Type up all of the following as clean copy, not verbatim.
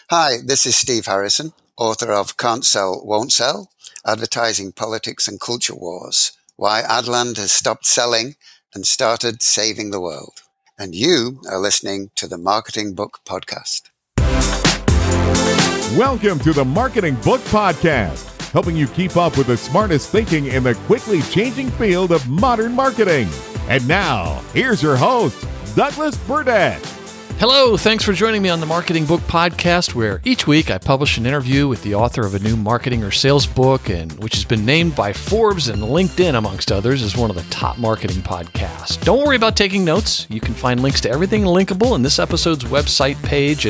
Hi, this is Steve Harrison, author of Can't Sell, Won't Sell, Advertising, Politics and Culture Wars, Why Adland Has Stopped Selling and Started Saving the World. And you are listening to the Marketing Book Podcast. Welcome to the Marketing Book Podcast, helping you keep up with the smartest thinking in the quickly changing field of modern marketing. And now, here's your host, Douglas Burdett. Hello, thanks for joining me on the Marketing Book Podcast, where each week I publish an interview with the author of a new marketing or sales book, and which has been named by Forbes and LinkedIn, amongst others, as one of the top marketing podcasts. Don't worry about taking notes. You can find links to everything linkable in this episode's website page at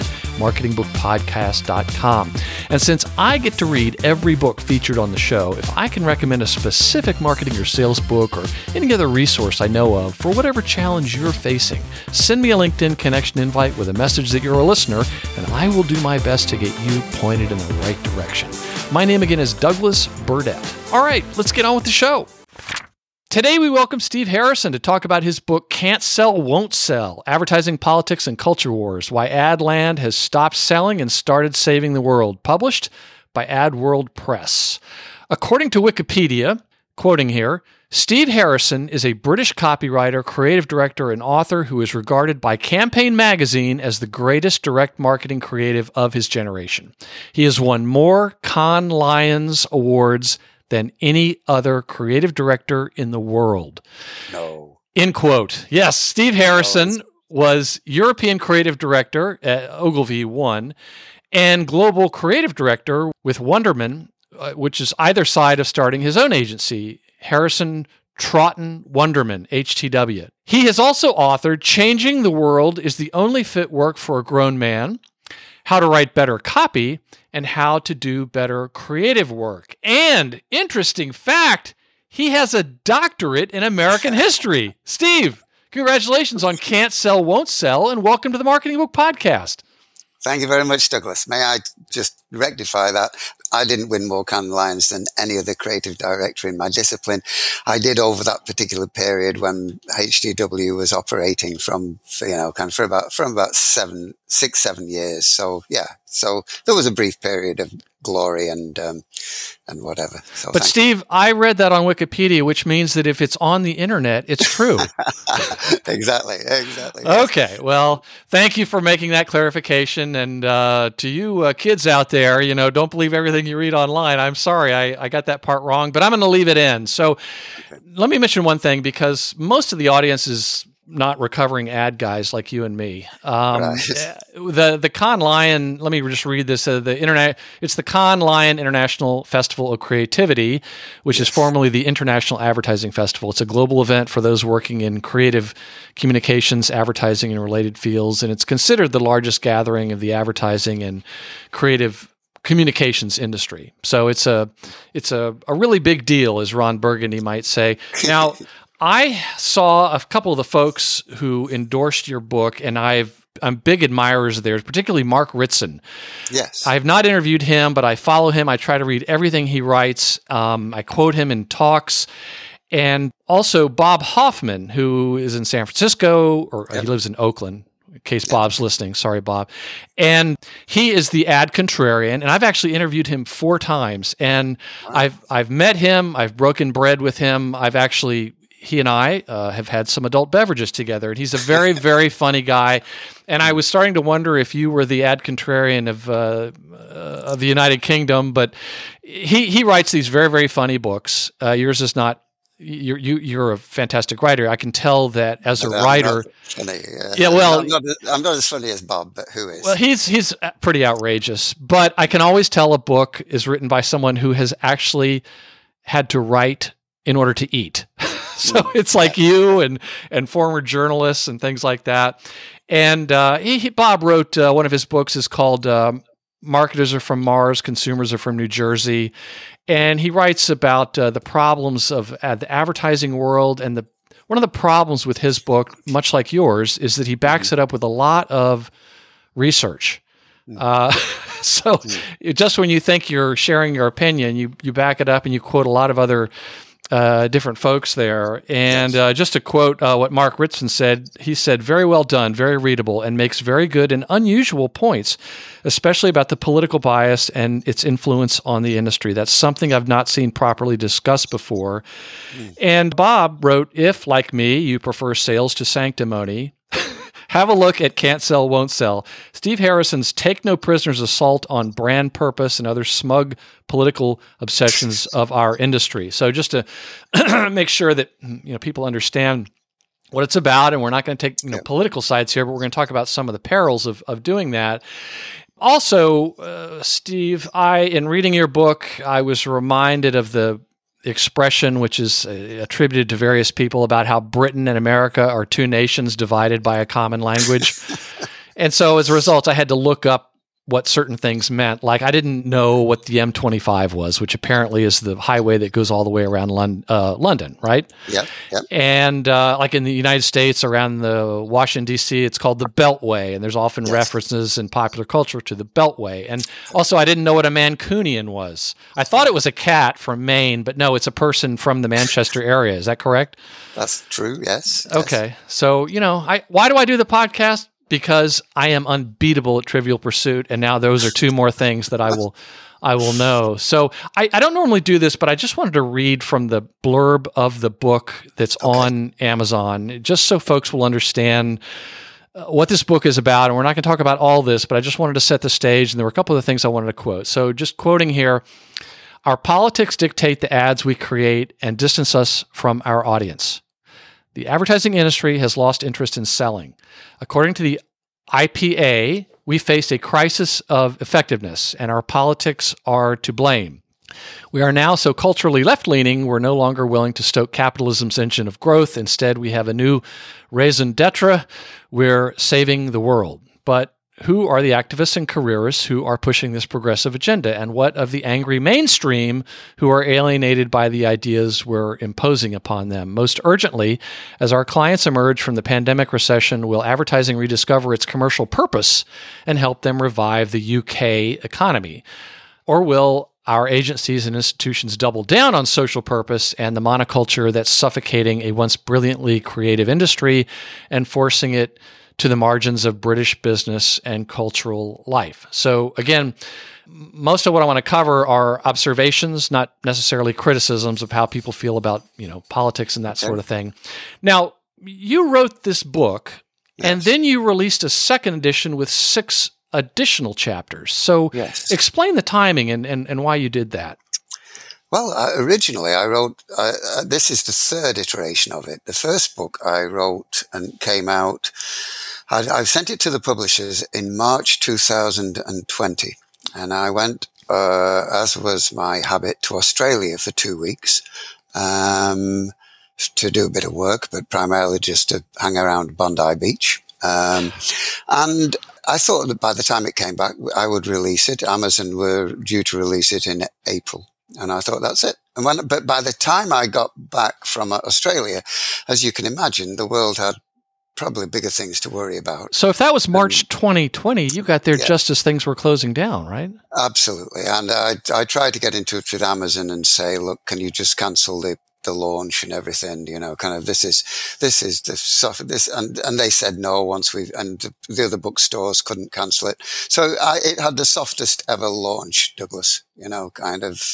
marketingbookpodcast.com. And since I get to read every book featured on the show, if I can recommend a specific marketing or sales book or any other resource I know of for whatever challenge you're facing, send me a LinkedIn connection invite with a message that you're a listener, and I will do my best to get you pointed in the right direction. My name again is Douglas Burdett. All right, let's get on with the show. Today we welcome Steve Harrison to talk about his book, Can't Sell, Won't Sell, Advertising, Politics and Culture Wars, Why Adland Has Stopped Selling and Started Saving the World, published by AdWorld Press. According to Wikipedia, quoting here, Steve Harrison is a British copywriter, creative director, and author who is regarded by Campaign magazine as the greatest direct marketing creative of his generation. He has won more Cannes Lions awards than any other creative director in the world. No. End quote. Yes, Steve Harrison was European creative director at Ogilvy One and global creative director with Wunderman, which is either side of starting his own agency, Harrison Troughton Wunderman, HTW. He has also authored Changing the World is the Only Fit Work for a Grown Man, How to Write Better Copy, and How to Do Better Creative Work. And, interesting fact, he has a doctorate in American history. Steve, congratulations on Can't Sell, Won't Sell, and welcome to the Marketing Book Podcast. Thank you very much, Douglas. May I just rectify that? I didn't win more Cannes Lions than any other creative director in my discipline. I did over that particular period when HTW was operating from about 7 years. So yeah, so there was a brief period of glory and whatever. So, but Steve, I read that on Wikipedia, which means that if it's on the internet, it's true. Exactly. Okay, well, thank you for making that clarification. And to you kids out there, don't believe everything you read online. I'm sorry, I got that part wrong, but I'm going to leave it in. So let me mention one thing, because most of the audience is not recovering ad guys like you and me. Right. The Cannes Lion, let me just read this. It's the Cannes Lion International Festival of Creativity, which is formerly the International Advertising Festival. It's a global event for those working in creative communications, advertising, and related fields, and it's considered the largest gathering of the advertising and creative communications industry. So it's a really big deal, as Ron Burgundy might say. Now, I saw a couple of the folks who endorsed your book, and I'm big admirers of theirs, particularly Mark Ritson. Yes. I have not interviewed him, but I follow him. I try to read everything he writes. I quote him in talks. And also Bob Hoffman, who is in San Francisco, or he lives in Oakland, in case Bob's listening. Sorry, Bob. And he is the ad contrarian, and I've actually interviewed him 4 times. And I've met him. I've broken bread with him. He and I have had some adult beverages together, and he's a very, very funny guy. And I was starting to wonder if you were the ad contrarian of the United Kingdom, but he writes these very, very funny books. Yours is not. You're a fantastic writer. I can tell that as a writer. Funny, yeah, well, I'm not as funny as Bob, but who is? Well, he's pretty outrageous. But I can always tell a book is written by someone who has actually had to write in order to eat. So it's like you and former journalists and things like that. And Bob wrote one of his books is called Marketers Are From Mars, Consumers Are From New Jersey. And he writes about the problems of the advertising world. And one of the problems with his book, much like yours, is that he backs it up with a lot of research. So just when you think you're sharing your opinion, you back it up and you quote a lot of other different folks there. And just to quote what Mark Ritson said, he said, "Very well done, very readable, and makes very good and unusual points, especially about the political bias and its influence on the industry. That's something I've not seen properly discussed before." And Bob wrote, "If, like me, you prefer sales to sanctimony, have a look at Can't Sell, Won't Sell. Steve Harrison's Take No Prisoners assault on brand purpose and other smug political obsessions of our industry." So just to make sure that people understand what it's about, and we're not going to take political sides here, but we're going to talk about some of the perils of doing that. Also, Steve, in reading your book, I was reminded of the expression, which is attributed to various people, about how Britain and America are two nations divided by a common language. And so as a result, I had to look up what certain things meant. Like, I didn't know what the M25 was, which apparently is the highway that goes all the way around London, right? Yep. And like in the United States, around the Washington, D.C., it's called the Beltway, and there's often references in popular culture to the Beltway. And also, I didn't know what a Mancunian was. I thought it was a cat from Maine, but no, it's a person from the Manchester area. Is that correct? That's true, yes. Okay. So, why do I do the podcast? Because I am unbeatable at Trivial Pursuit, and now those are two more things that I will know. So I don't normally do this, but I just wanted to read from the blurb of the book that's on Amazon, just so folks will understand what this book is about. And we're not going to talk about all this, but I just wanted to set the stage, and there were a couple of things I wanted to quote. So just quoting here, "Our politics dictate the ads we create and distance us from our audience. The advertising industry has lost interest in selling. According to the IPA, we face a crisis of effectiveness, and our politics are to blame. We are now so culturally left-leaning, we're no longer willing to stoke capitalism's engine of growth. Instead, we have a new raison d'etre. We're saving the world. But who are the activists and careerists who are pushing this progressive agenda? And what of the angry mainstream who are alienated by the ideas we're imposing upon them? Most urgently, as our clients emerge from the pandemic recession, will advertising rediscover its commercial purpose and help them revive the UK economy? Or will our agencies and institutions double down on social purpose and the monoculture that's suffocating a once brilliantly creative industry and forcing it to the margins of British business and cultural life?" So again, most of what I want to cover are observations, not necessarily criticisms of how people feel about, politics and that sort of thing. Now, you wrote this book, and then you released a second edition with 6 additional chapters. So explain the timing and why you did that. Well, originally I wrote, this is the third iteration of it. The first book I wrote and came out, I sent it to the publishers in March 2020. And I went, as was my habit, to Australia for 2 weeks to do a bit of work, but primarily just to hang around Bondi Beach. And I thought that by the time it came back, I would release it. Amazon were due to release it in April. And I thought, that's it. But by the time I got back from Australia, as you can imagine, the world had probably bigger things to worry about. So if that was March 2020, you got there just as things were closing down, right? Absolutely. And I tried to get in touch with Amazon and say, look, can you just cancel the launch and everything, kind of this is the stuff, and they said no and the other bookstores couldn't cancel it. So it had the softest ever launch, Douglas, kind of,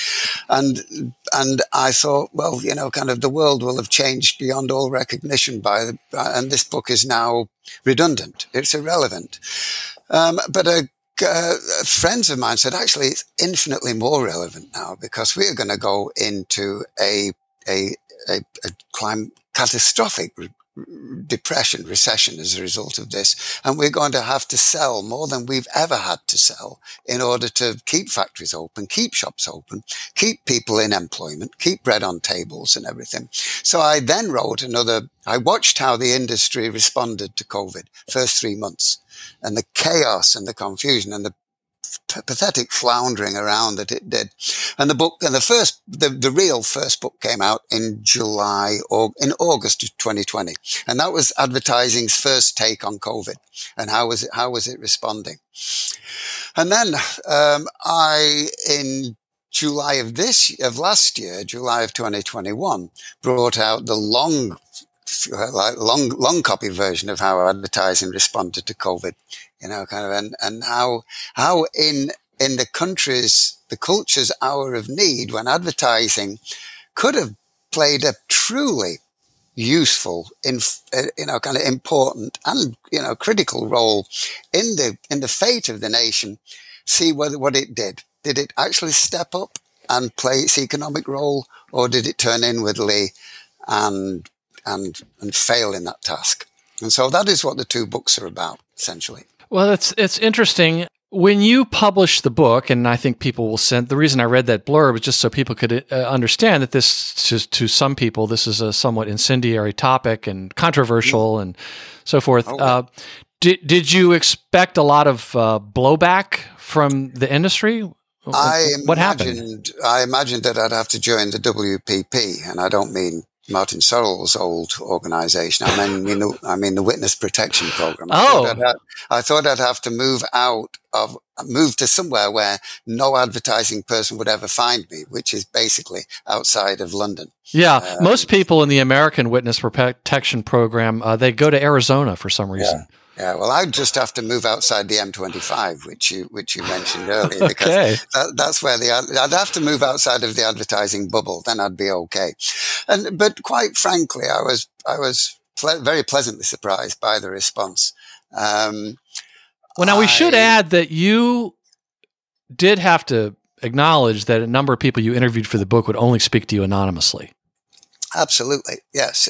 and I thought, well, kind of the world will have changed beyond all recognition and this book is now redundant. It's irrelevant. But friends of mine said, actually, it's infinitely more relevant now because we are going to go into a catastrophic recession as a result of this. And we're going to have to sell more than we've ever had to sell in order to keep factories open, keep shops open, keep people in employment, keep bread on tables and everything. So I then wrote I watched how the industry responded to COVID first 3 months and the chaos and the confusion and the pathetic floundering around that it did. And the real first book came out in August of 2020. And that was advertising's first take on COVID and how was it responding. And then, in July of last year, July of 2021, brought out the long copy version of how advertising responded to COVID. And how in the culture's hour of need, when advertising could have played a truly useful, kind of important and critical role in the fate of the nation. See what it did. Did it actually step up and play its economic role, or did it turn inwardly and fail in that task? And so that is what the two books are about, essentially. Well, it's interesting. When you publish the book, and I think people will send, the reason I read that blurb is just so people could understand that this, to some people, this is a somewhat incendiary topic and controversial and so forth. Oh. Did you expect a lot of blowback from the industry? What happened? I imagined that I'd have to join the WPP, and I don't mean Martin Sorrell's old organization. I mean the Witness Protection Program. I thought I'd have to move to somewhere where no advertising person would ever find me, which is basically outside of London. Yeah, most people in the American Witness Protection Program, they go to Arizona for some reason. Yeah, well, I'd just have to move outside the M25, which you mentioned earlier, because that's where I'd have to move outside of the advertising bubble. Then I'd be okay. But quite frankly, I was very pleasantly surprised by the response. Well, now we should add that you did have to acknowledge that a number of people you interviewed for the book would only speak to you anonymously. Absolutely, yes.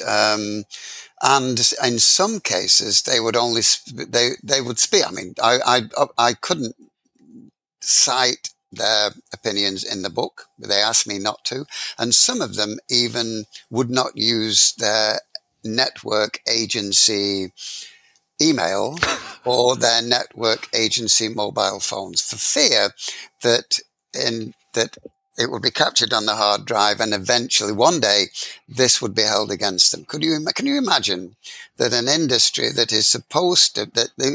And in some cases, they would only they would speak. I mean, I couldn't cite their opinions in the book. They asked me not to, and some of them even would not use their network agency email or their network agency mobile phones for fear that it would be captured on the hard drive, and eventually one day this would be held against them. Can you imagine that an industry that is supposed to,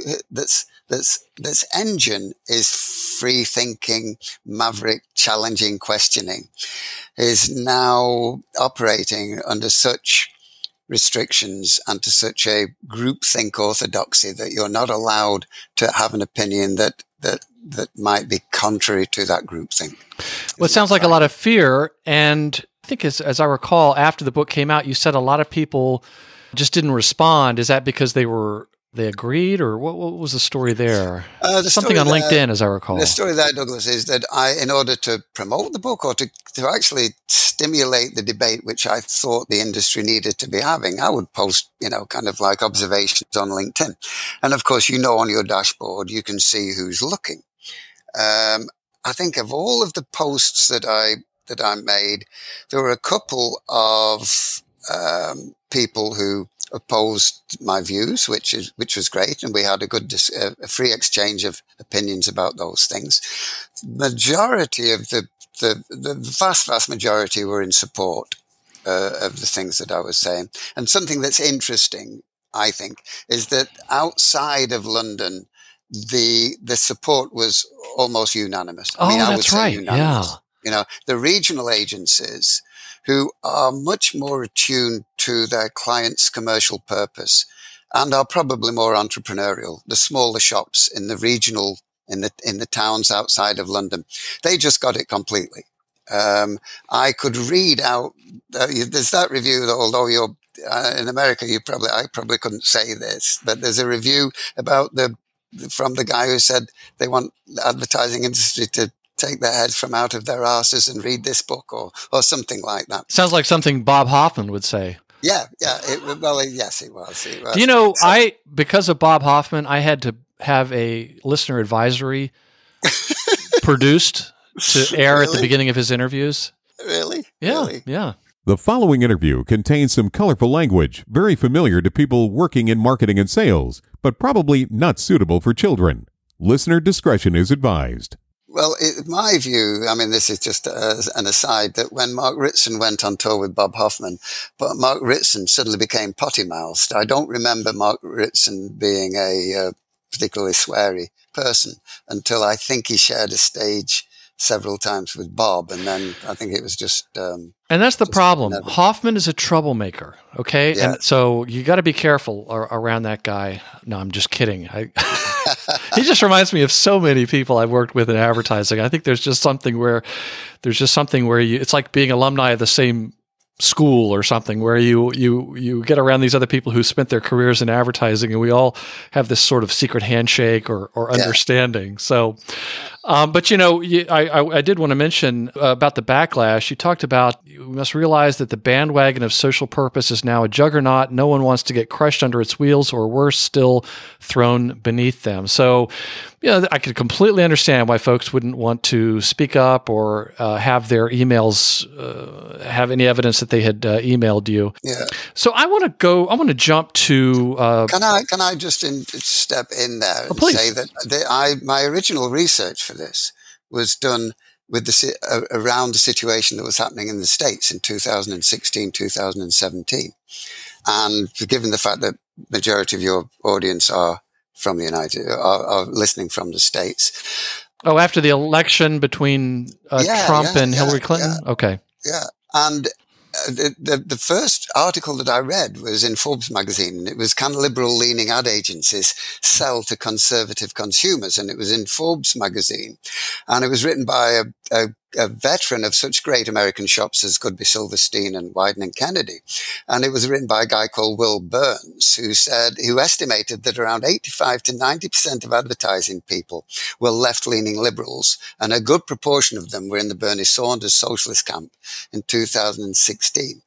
this engine is free thinking, maverick, challenging questioning, is now operating under such restrictions and to such a groupthink orthodoxy that you're not allowed to have an opinion that might be contrary to that groupthink? Well, it sounds like a lot of fear. And I think as I recall, after the book came out, you said a lot of people just didn't respond. Is that because they agreed, or what was the story there? Something on LinkedIn, as I recall. The story there, Douglas, is that in order to promote the book or to actually stimulate the debate, which I thought the industry needed to be having, I would post, kind of like observations on LinkedIn. And of course, on your dashboard, you can see who's looking. I think of all of the posts that I made, there were a couple of people who opposed my views, which was great, and we had a free exchange of opinions about those things. Majority of the vast majority were in support of the things that I was saying. And something that's interesting, I think, is that outside of London, the support was almost unanimous. I would say unanimous. Yeah. The regional agencies, who are much more attuned to their clients' commercial purpose and are probably more entrepreneurial, the smaller shops in the regional, in the towns outside of London, they just got it completely. I could read out, there's that review, although you're in America, I probably couldn't say this, but there's a review about from the guy who said they want the advertising industry to take their heads from out of their asses and read this book or something like that. Sounds like something Bob Hoffman would say. Yeah. Yes, it was. Because of Bob Hoffman, I had to have a listener advisory produced to air at the beginning of his interviews. Really? Yeah. Really? Yeah. The following interview contains some colorful language, very familiar to people working in marketing and sales, but probably not suitable for children. Listener discretion is advised. Well, in my view, this is just an aside, that when Mark Ritson went on tour with Bob Hoffman, but Mark Ritson suddenly became potty-mouthed. I don't remember Mark Ritson being a particularly sweary person until I think he shared a stage several times with Bob, and then I think it was just. And that's the problem. Hoffman is a troublemaker, okay? Yeah. And so you got to be careful around that guy. No, I'm just kidding. He just reminds me of so many people I've worked with in advertising. I think there's just something where it's like being alumni of the same school or something, where you get around these other people who spent their careers in advertising, and we all have this sort of secret handshake or understanding. So, but I did want to mention about the backlash. You talked about, you must realize that the bandwagon of social purpose is now a juggernaut. No one wants to get crushed under its wheels, or worse still, thrown beneath them. So, I could completely understand why folks wouldn't want to speak up or have their emails have any evidence that they had emailed you. Yeah. So I want to jump to. Can I just step in there and say that my original research for this was done with around the situation that was happening in the States in 2016, 2017. And given the fact that majority of your audience are from the are listening from the States. Oh, after the election between Trump and Hillary Clinton? Yeah. Okay. Yeah. And the first article that I read was in Forbes magazine, and it was, "Can liberal-leaning ad agencies sell to conservative consumers?" And it was in Forbes magazine, and it was written by a veteran of such great American shops as Goodby Silverstein and Wieden & Kennedy. And it was written by a guy called Will Burns, who estimated that around 85 to 90% of advertising people were left-leaning liberals, and a good proportion of them were in the Bernie Sanders socialist camp in 2016.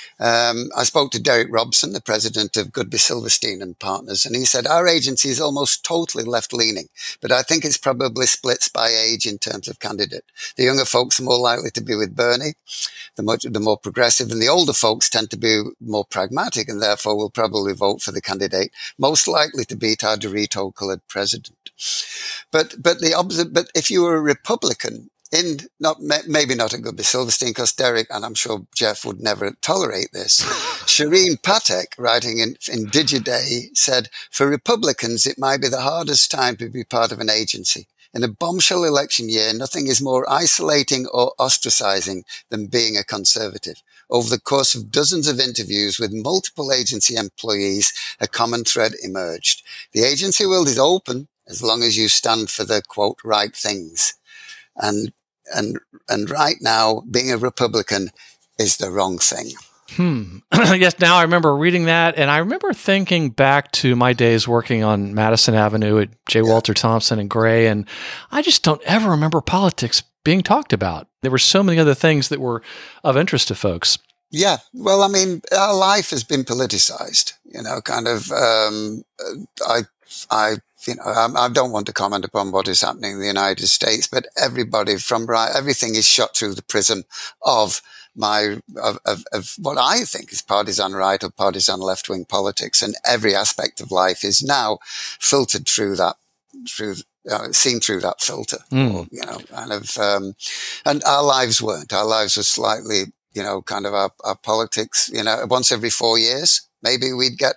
I spoke to Derek Robson, the president of Goodby Silverstein and Partners, and he said, "Our agency is almost totally left-leaning, but I think it's probably splits by age in terms of candidate. The younger folks are more likely to be with Bernie, the more progressive, and the older folks tend to be more pragmatic, and therefore will probably vote for the candidate most likely to beat our Dorito-colored president." But if you were a Republican, maybe not a Goodby Silverstein, because Derek, and I'm sure Jeff would never tolerate this. Shireen Patek, writing in Digiday, said, "For Republicans, it might be the hardest time to be part of an agency. In a bombshell election year, nothing is more isolating or ostracizing than being a conservative. Over the course of dozens of interviews with multiple agency employees, a common thread emerged. The agency world is open as long as you stand for the, quote, right things. And right now, being a Republican is the wrong thing." Yes, now I remember reading that, and I remember thinking back to my days working on Madison Avenue at J. Walter Thompson and Gray, and I just don't ever remember politics being talked about. There were so many other things that were of interest to folks. Yeah, well, I mean, our life has been politicized, I don't want to comment upon what is happening in the United States, but everything is shot through the prism of what I think is partisan right or partisan left-wing politics, and every aspect of life is now filtered through that, seen through that filter, and our lives weren't. Our lives were slightly, our politics, once every 4 years, maybe we'd get,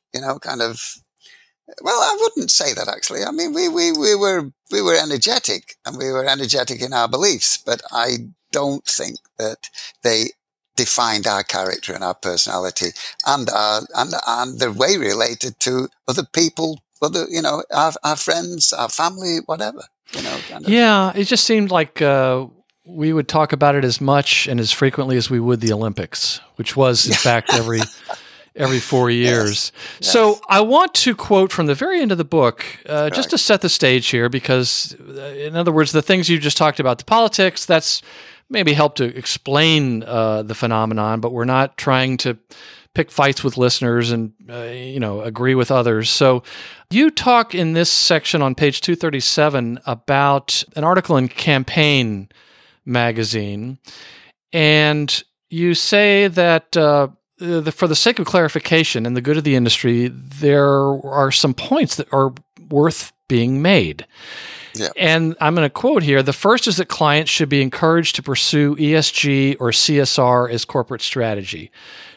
well, I wouldn't say that actually. I mean, we were energetic, and we were energetic in our beliefs, but I don't think that they defined our character and our personality and the way we related to other people, our friends, our family, whatever. Yeah, it just seemed like we would talk about it as much and as frequently as we would the Olympics, which was in fact every 4 years. Yes. So I want to quote from the very end of the book, just to set the stage here, because in other words, the things you just talked about, the politics, that's maybe helped to explain the phenomenon, but we're not trying to pick fights with listeners and, agree with others. So you talk in this section on page 237 about an article in Campaign magazine, and you say that for the sake of clarification and the good of the industry, there are some points that are worth being made. Yeah. And I'm going to quote here. The first is that clients should be encouraged to pursue ESG or CSR as corporate strategy.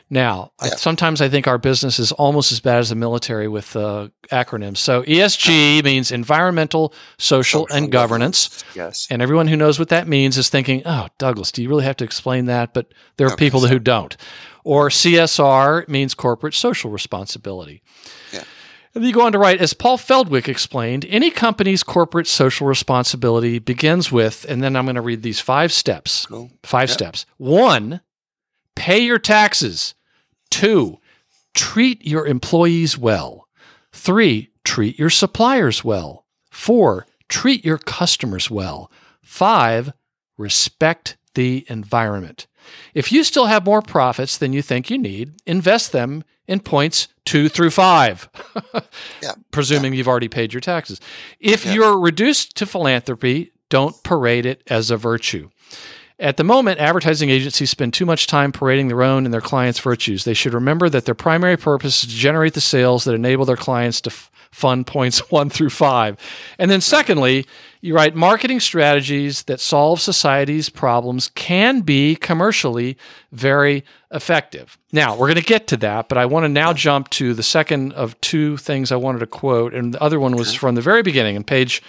Now, sometimes I think our business is almost as bad as the military with acronyms. So ESG means environmental, social, and governance. Yes. And everyone who knows what that means is thinking, oh, Douglas, do you really have to explain that? But there are people who don't. Or CSR means corporate social responsibility. Yeah. And you go on to write, as Paul Feldwick explained, any company's corporate social responsibility begins with, and then I'm going to read these 5 steps. Cool. 5 steps. 1, pay your taxes. 2, treat your employees well. 3, treat your suppliers well. 4, treat your customers well. 5, respect the environment. If you still have more profits than you think you need, invest them in points 2 through 5, presuming you've already paid your taxes. If you're reduced to philanthropy, don't parade it as a virtue. At the moment, advertising agencies spend too much time parading their own and their clients' virtues. They should remember that their primary purpose is to generate the sales that enable their clients to fund points 1 through 5. And then secondly, you write, marketing strategies that solve society's problems can be commercially very effective. Now, we're going to get to that, but I want to now jump to the second of 2 things I wanted to quote, and the other one was from the very beginning on page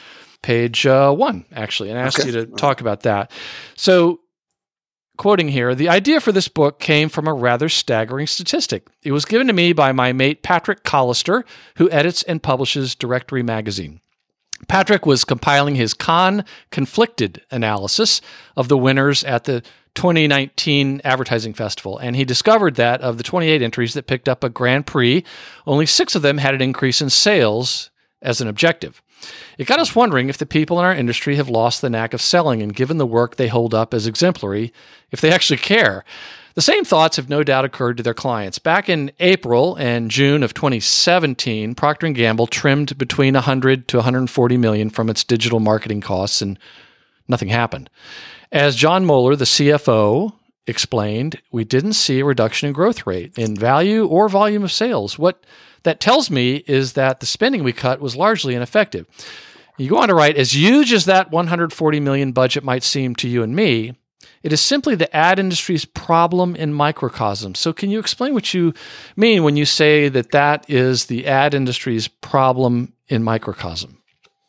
1, actually, and I asked you to talk about that. So, quoting here, the idea for this book came from a rather staggering statistic. It was given to me by my mate Patrick Collister, who edits and publishes Directory Magazine. Patrick was compiling his conflicted analysis of the winners at the 2019 Advertising Festival, and he discovered that of the 28 entries that picked up a Grand Prix, only 6 of them had an increase in sales as an objective. It got us wondering if the people in our industry have lost the knack of selling and given the work they hold up as exemplary, if they actually care. The same thoughts have no doubt occurred to their clients. Back in April and June of 2017, Procter & Gamble trimmed between 100 to 140 million from its digital marketing costs, and nothing happened. As John Moeller, the CFO, explained, we didn't see a reduction in growth rate, in value or volume of sales. What that tells me is that the spending we cut was largely ineffective. You go on to write, as huge as that 140 million budget might seem to you and me, it is simply the ad industry's problem in microcosm. So can you explain what you mean when you say that that is the ad industry's problem in microcosm?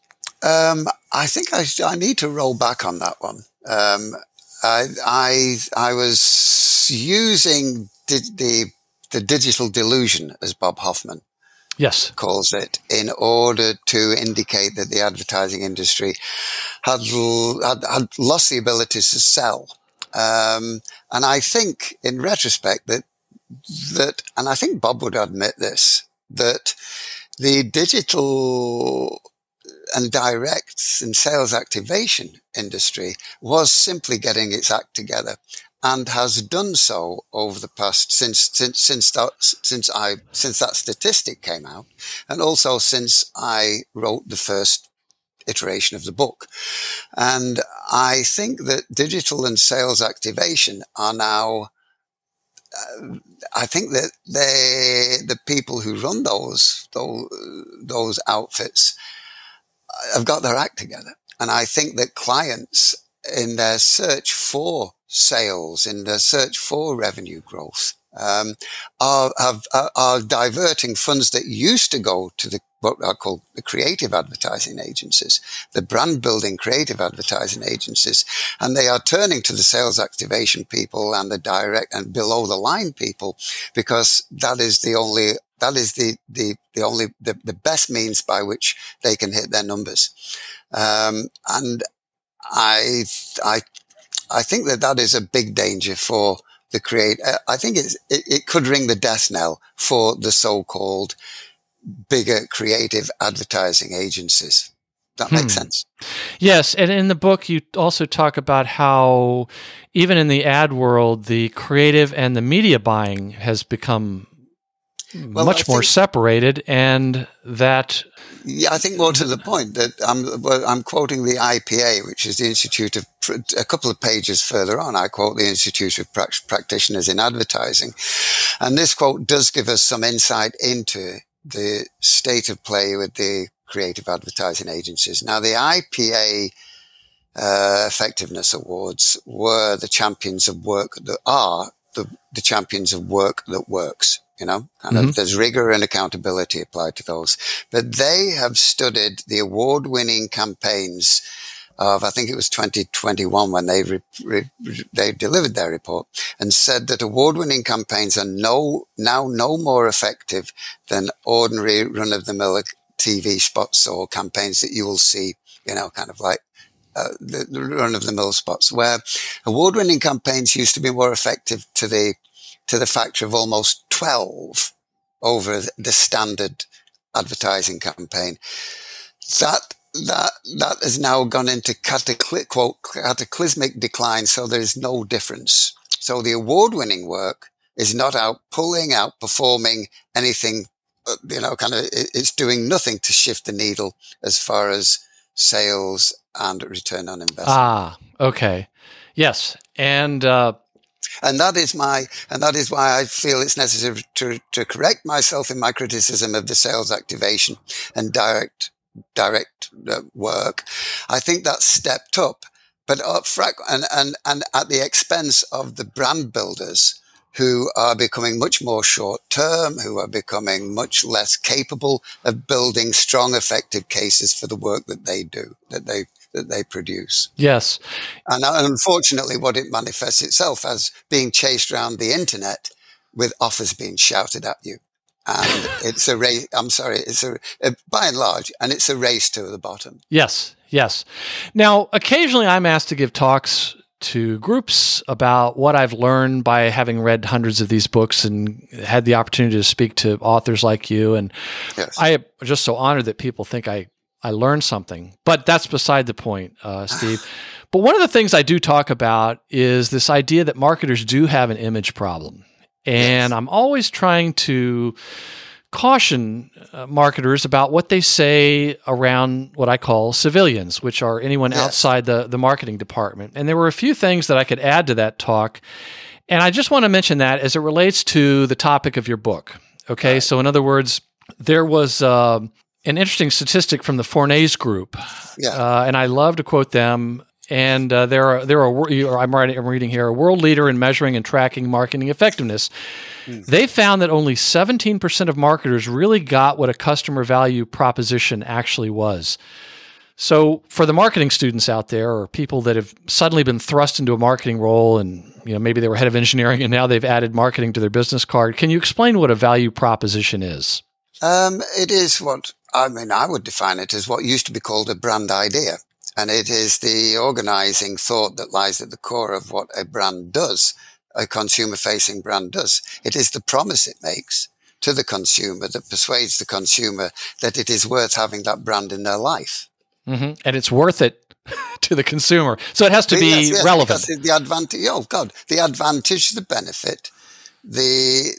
I think I need to roll back on that one. I was using the digital delusion, as Bob Hoffman calls it, in order to indicate that the advertising industry had lost the ability to sell. And I think, in retrospect, that, and I think Bob would admit this, that the digital and direct and sales activation industry was simply getting its act together, and has done so over the past since that statistic came out, and also since I wrote the first iteration of the book. And I think that digital and sales activation are now, I think that the people who run those outfits have got their act together. And I think that clients, in their search for sales, in their search for revenue growth, are diverting funds that used to go to what I call the creative advertising agencies, the brand building creative advertising agencies, and they are turning to the sales activation people and the direct and below the line people, because that is the best means by which they can hit their numbers. And I think that is a big danger for the I think it could ring the death knell for the so-called bigger creative advertising agencies. That makes sense. Yes, and in the book you also talk about how even in the ad world, the creative and the media buying has become much more separated, and that... Yeah, I think more to the point that I'm quoting the IPA, which is the Institute of, a couple of pages further on, I quote the Institute of Practitioners in Advertising. And this quote does give us some insight into the state of play with the creative advertising agencies. Now, the IPA Effectiveness Awards were the champions of work that are the champions of work that works. There's rigor and accountability applied to those. But they have studied the award-winning campaigns of, I think it was 2021 when they they delivered their report, and said that award-winning campaigns are now no more effective than ordinary run-of-the-mill TV spots or campaigns that you will see, kind of like the run-of-the-mill spots, where award-winning campaigns used to be more effective to the factor of almost 12 over the standard advertising campaign. That has now gone into cataclysmic decline, so there's no difference. So the award-winning work is not outperforming anything, it's doing nothing to shift the needle as far as sales and return on investment. Ah, okay. Yes. And that is why I feel it's necessary to correct myself in my criticism of the sales activation and direct work. I think that's stepped up, but and at the expense of the brand builders, who are becoming much more short-term, who are becoming much less capable of building strong, effective cases for the work that they do, that they produce. Yes. And unfortunately, what it manifests itself as being chased around the internet with offers being shouted at you. And it's a race. I'm sorry. It's by and large, and it's a race to the bottom. Yes. Yes. Now, occasionally I'm asked to give talks to groups about what I've learned by having read hundreds of these books and had the opportunity to speak to authors like you. And yes. I am just so honored that people think I learned something. But that's beside the point, Steve. But one of the things I do talk about is this idea that marketers do have an image problem. And yes. I'm always trying to caution marketers about what they say around what I call civilians, which are anyone yes. outside the marketing department. And there were a few things that I could add to that talk. And I just want to mention that as it relates to the topic of your book. Okay, right. So in other words, there was an interesting statistic from the Fornés Group, and I love to quote them. And I'm reading here, a world leader in measuring and tracking marketing effectiveness. They found that only 17% of marketers really got what a customer value proposition actually was. So for the marketing students out there, or people that have suddenly been thrust into a marketing role, and maybe they were head of engineering and now they've added marketing to their business card, can you explain what a value proposition is? It is I would define it as what used to be called a brand idea. And it is the organizing thought that lies at the core of what a brand does, a consumer-facing brand does. It is the promise it makes to the consumer that persuades the consumer that it is worth having that brand in their life. Mm-hmm. And it's worth it to the consumer. So it has to be relevant. The advantage, the advantage, the benefit, the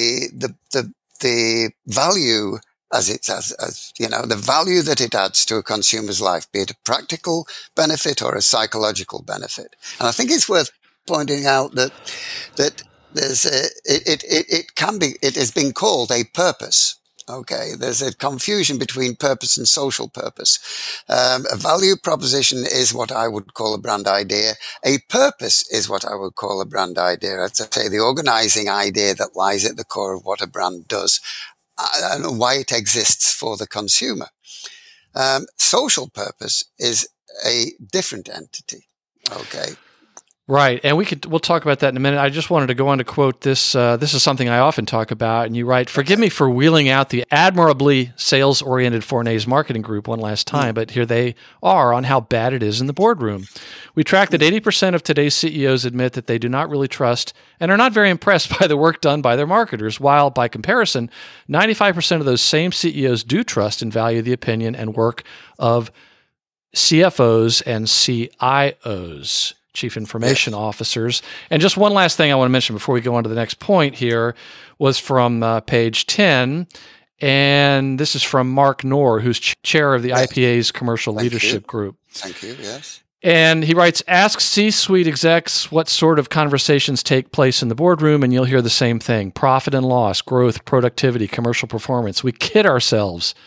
value, the value that it adds to a consumer's life, be it a practical benefit or a psychological benefit. And I think it's worth pointing out that there's it has been called a purpose. Okay, there's a confusion between purpose and social purpose. A value proposition is what I would call a brand idea. A purpose is what I would call a brand idea. I'd say the organizing idea that lies at the core of what a brand does and why it exists for the consumer. Social purpose is a different entity. Okay. Right. And we'll talk about that in a minute. I just wanted to go on to quote this. This is something I often talk about. And you write, "Forgive me for wheeling out the admirably sales-oriented Fornés marketing group one last time, but here they are on how bad it is in the boardroom. We track that 80% of today's CEOs admit that they do not really trust and are not very impressed by the work done by their marketers, while by comparison, 95% of those same CEOs do trust and value the opinion and work of CFOs and CIOs. Chief Information Officers." And just one last thing I want to mention before we go on to the next point here was from page 10, and this is from Mark Knorr, who's chair of the IPA's Commercial Leadership Group. Thank you, yes. And he writes, "Ask C-suite execs what sort of conversations take place in the boardroom, and you'll hear the same thing. Profit and loss, growth, productivity, commercial performance. We kid ourselves.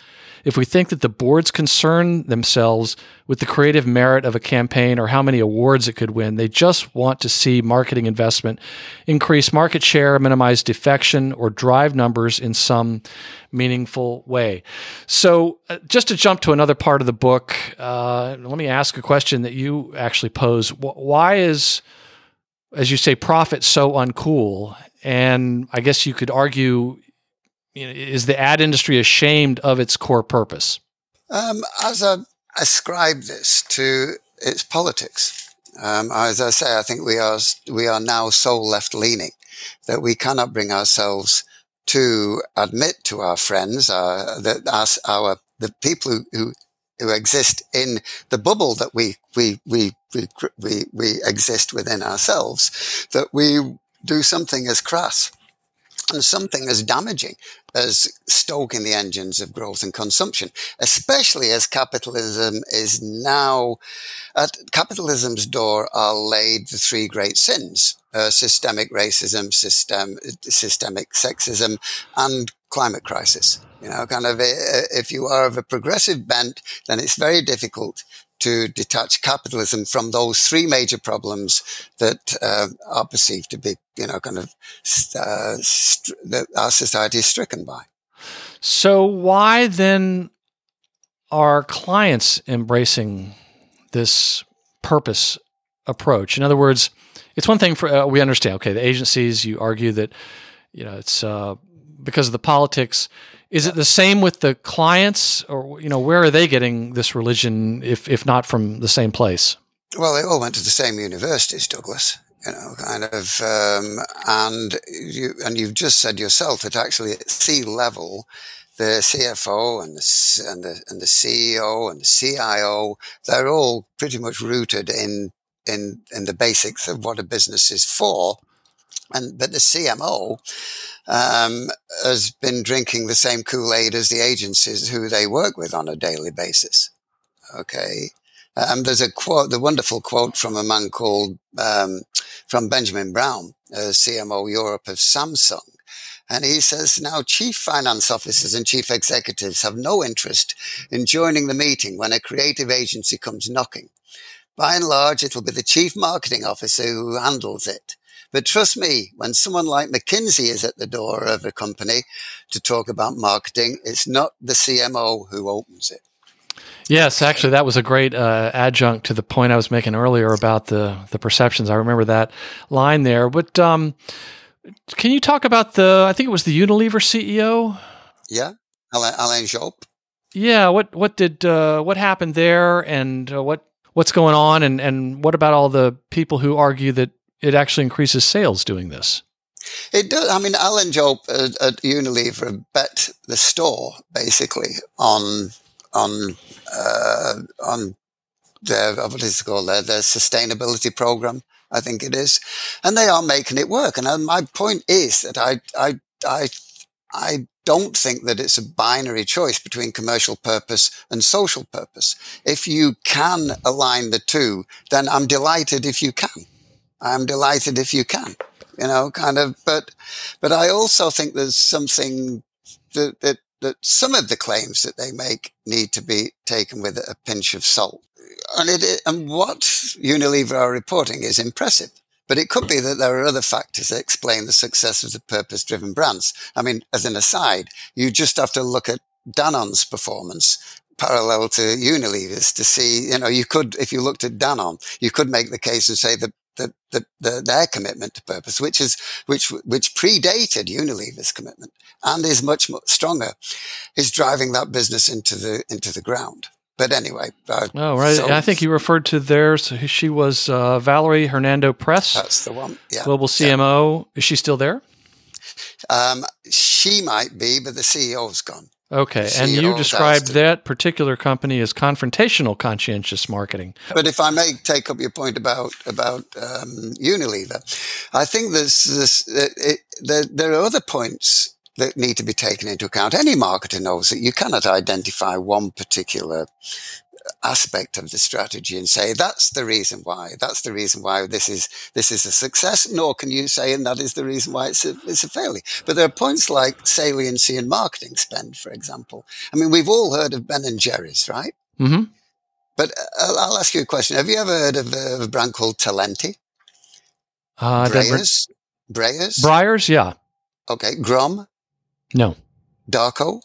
if we think that the boards concern themselves with the creative merit of a campaign or how many awards it could win. They just want to see marketing investment increase market share, minimize defection, or drive numbers in some meaningful way. So just to jump to another part of the book, let me ask a question that you actually pose. Why is, as you say, profit so uncool? And I guess you could argue, is the ad industry ashamed of its core purpose? As I ascribe this to its politics, as I say, I think we are now so left-leaning that we cannot bring ourselves to admit to our friends, the people who exist in the bubble that we exist within ourselves, that we do something as crass and something as damaging as stoking the engines of growth and consumption, especially as capitalism is now at capitalism's door are laid the three great sins: systemic racism, systemic sexism, and climate crisis. If you are of a progressive bent, then it's very difficult to detach capitalism from those three major problems that are perceived to be, that our society is stricken by. So why then are clients embracing this purpose approach? In other words, it's one thing for we understand. Okay, the agencies. You argue that it's because of the politics. Is it the same with the clients, or where are they getting this religion, if not from the same place? Well, they all went to the same universities, Douglas. And you've just said yourself that actually at C-level, the CFO and the CEO and the CIO, they're all pretty much rooted in the basics of what a business is for. But the CMO has been drinking the same Kool-Aid as the agencies who they work with on a daily basis. Okay. There's the wonderful quote from a man called, from Benjamin Brown, CMO Europe of Samsung. And he says, now chief finance officers and chief executives have no interest in joining the meeting when a creative agency comes knocking. By and large, it'll be the chief marketing officer who handles it. But trust me, when someone like McKinsey is at the door of a company to talk about marketing, it's not the CMO who opens it. Yes, actually, that was a great adjunct to the point I was making earlier about the perceptions. I remember that line there. But can you talk about I think it was the Unilever CEO? Yeah, Alain Jope. Yeah, what happened there, and what's going on, and what about all the people who argue that it actually increases sales doing this? It does. I mean, Alain Jope at Unilever bet the store basically on their, what is it called, their sustainability program, I think it is, and they are making it work. And my point is that I don't think that it's a binary choice between commercial purpose and social purpose. If you can align the two, then I'm delighted if you can. I'm delighted if you can, but I also think there's something that some of the claims that they make need to be taken with a pinch of salt. And what Unilever are reporting is impressive, but it could be that there are other factors that explain the success of the purpose-driven brands. I mean, as an aside, you just have to look at Danone's performance parallel to Unilever's to see, you could, if you looked at Danone, you could make the case and say that their commitment to purpose, which predated Unilever's commitment and is much more stronger, is driving that business into the ground. But anyway, right. I think you referred to theirs. She was Valerie Hernando Press. That's the one. Yeah. Global CMO. Yeah. Is she still there? She might be, but the CEO's gone. Okay, and you described that particular company as confrontational conscientious marketing. But if I may take up your point about Unilever, I think there are other points that need to be taken into account. Any marketer knows that you cannot identify one particular aspect of the strategy and say, that's the reason why. That's the reason why this is a success. Nor can you say, and that is the reason why it's a failure. But there are points like saliency and marketing spend, for example. I mean, we've all heard of Ben and Jerry's, right? Mm-hmm. But I'll ask you a question. Have you ever heard of a brand called Talenti? Breyers? Breyers, yeah. Okay. Grom? No. Darko?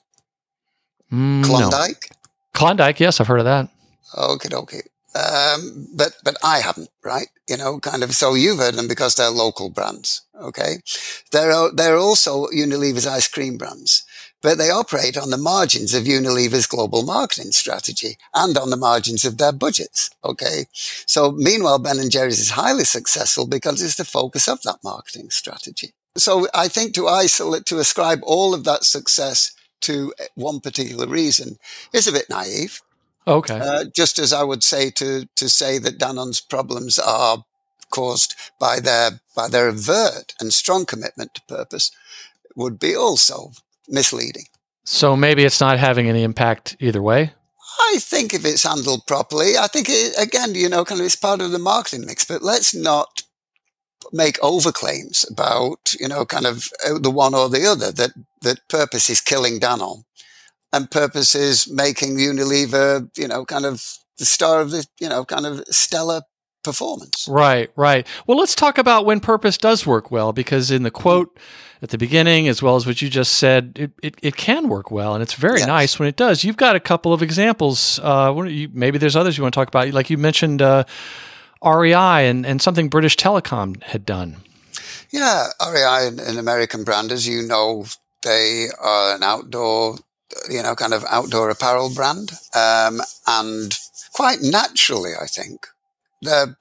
No. Klondike? Klondike, yes, I've heard of that. Okay. But I haven't, right? Kind of. So you've heard them because they're local brands. Okay. They're also Unilever's ice cream brands, but they operate on the margins of Unilever's global marketing strategy and on the margins of their budgets. Okay. So meanwhile, Ben and Jerry's is highly successful because it's the focus of that marketing strategy. So I think to ascribe all of that success to one particular reason is a bit naive. Okay. Just as I would say to say that Danone's problems are caused by their overt and strong commitment to purpose would be also misleading. So maybe it's not having any impact either way? I think if it's handled properly, I think kind of it's part of the marketing mix, but let's not make overclaims about, kind of the one or the other, that purpose is killing Danone. And purpose is making Unilever, kind of the star of the, kind of stellar performance. Right. Well, let's talk about when purpose does work well, because in the quote at the beginning, as well as what you just said, it can work well, and it's very nice when it does. You've got a couple of examples. Maybe there's others you want to talk about. Like you mentioned REI and something British Telecom had done. Yeah, REI, an American brand, as you know, they are an outdoor kind of outdoor apparel brand, and quite naturally, I think the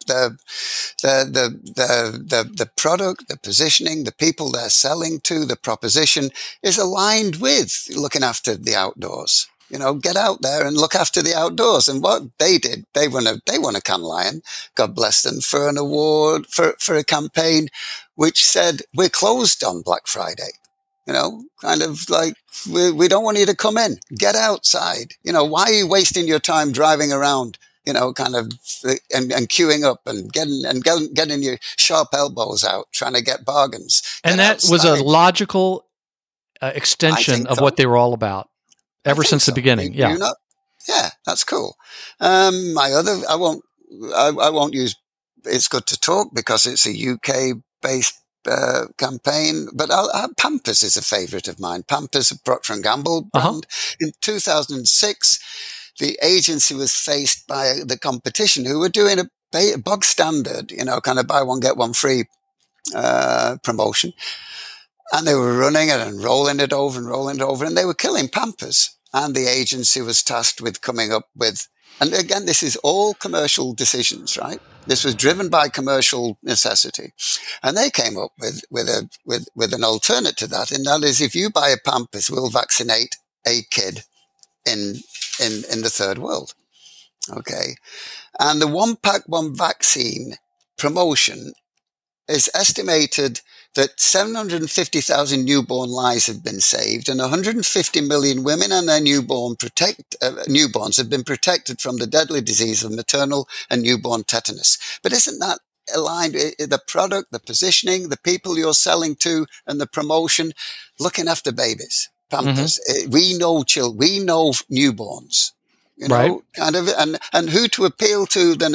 product, the positioning, the people they're selling to, the proposition is aligned with looking after the outdoors. Get out there and look after the outdoors. And what they did, they won a Cannes Lion, God bless them, for an award for a campaign which said we're closed on Black Friday. Kind of like, we don't want you to come in. Get outside. Why are you wasting your time driving around, kind of, and queuing up and getting your sharp elbows out, trying to get bargains. And that was a logical extension of what they were all about ever since the beginning. Yeah. Yeah, that's cool. I won't use It's Good to Talk because it's a UK based campaign, but Pampers is a favorite of mine. Pampers, a Procter & Gamble brand. In 2006, the agency was faced by the competition who were doing a bog standard, kind of buy one, get one free promotion. And they were running it and rolling it over, and they were killing Pampers. And the agency was tasked with coming up with, and again, this is all commercial decisions, right? This was driven by commercial necessity. And they came up with an alternate to that. And that is, if you buy a Pampers, we'll vaccinate a kid in the third world. Okay. And the one pack, one vaccine promotion is estimated that 750,000 newborn lives have been saved, and 150 million women and their newborns have been protected from the deadly disease of maternal and newborn tetanus. But isn't that aligned with the product, the positioning, the people you're selling to, and the promotion, looking after babies? Pampers. Mm-hmm. We know newborns. Right. Kind of, and who to appeal to than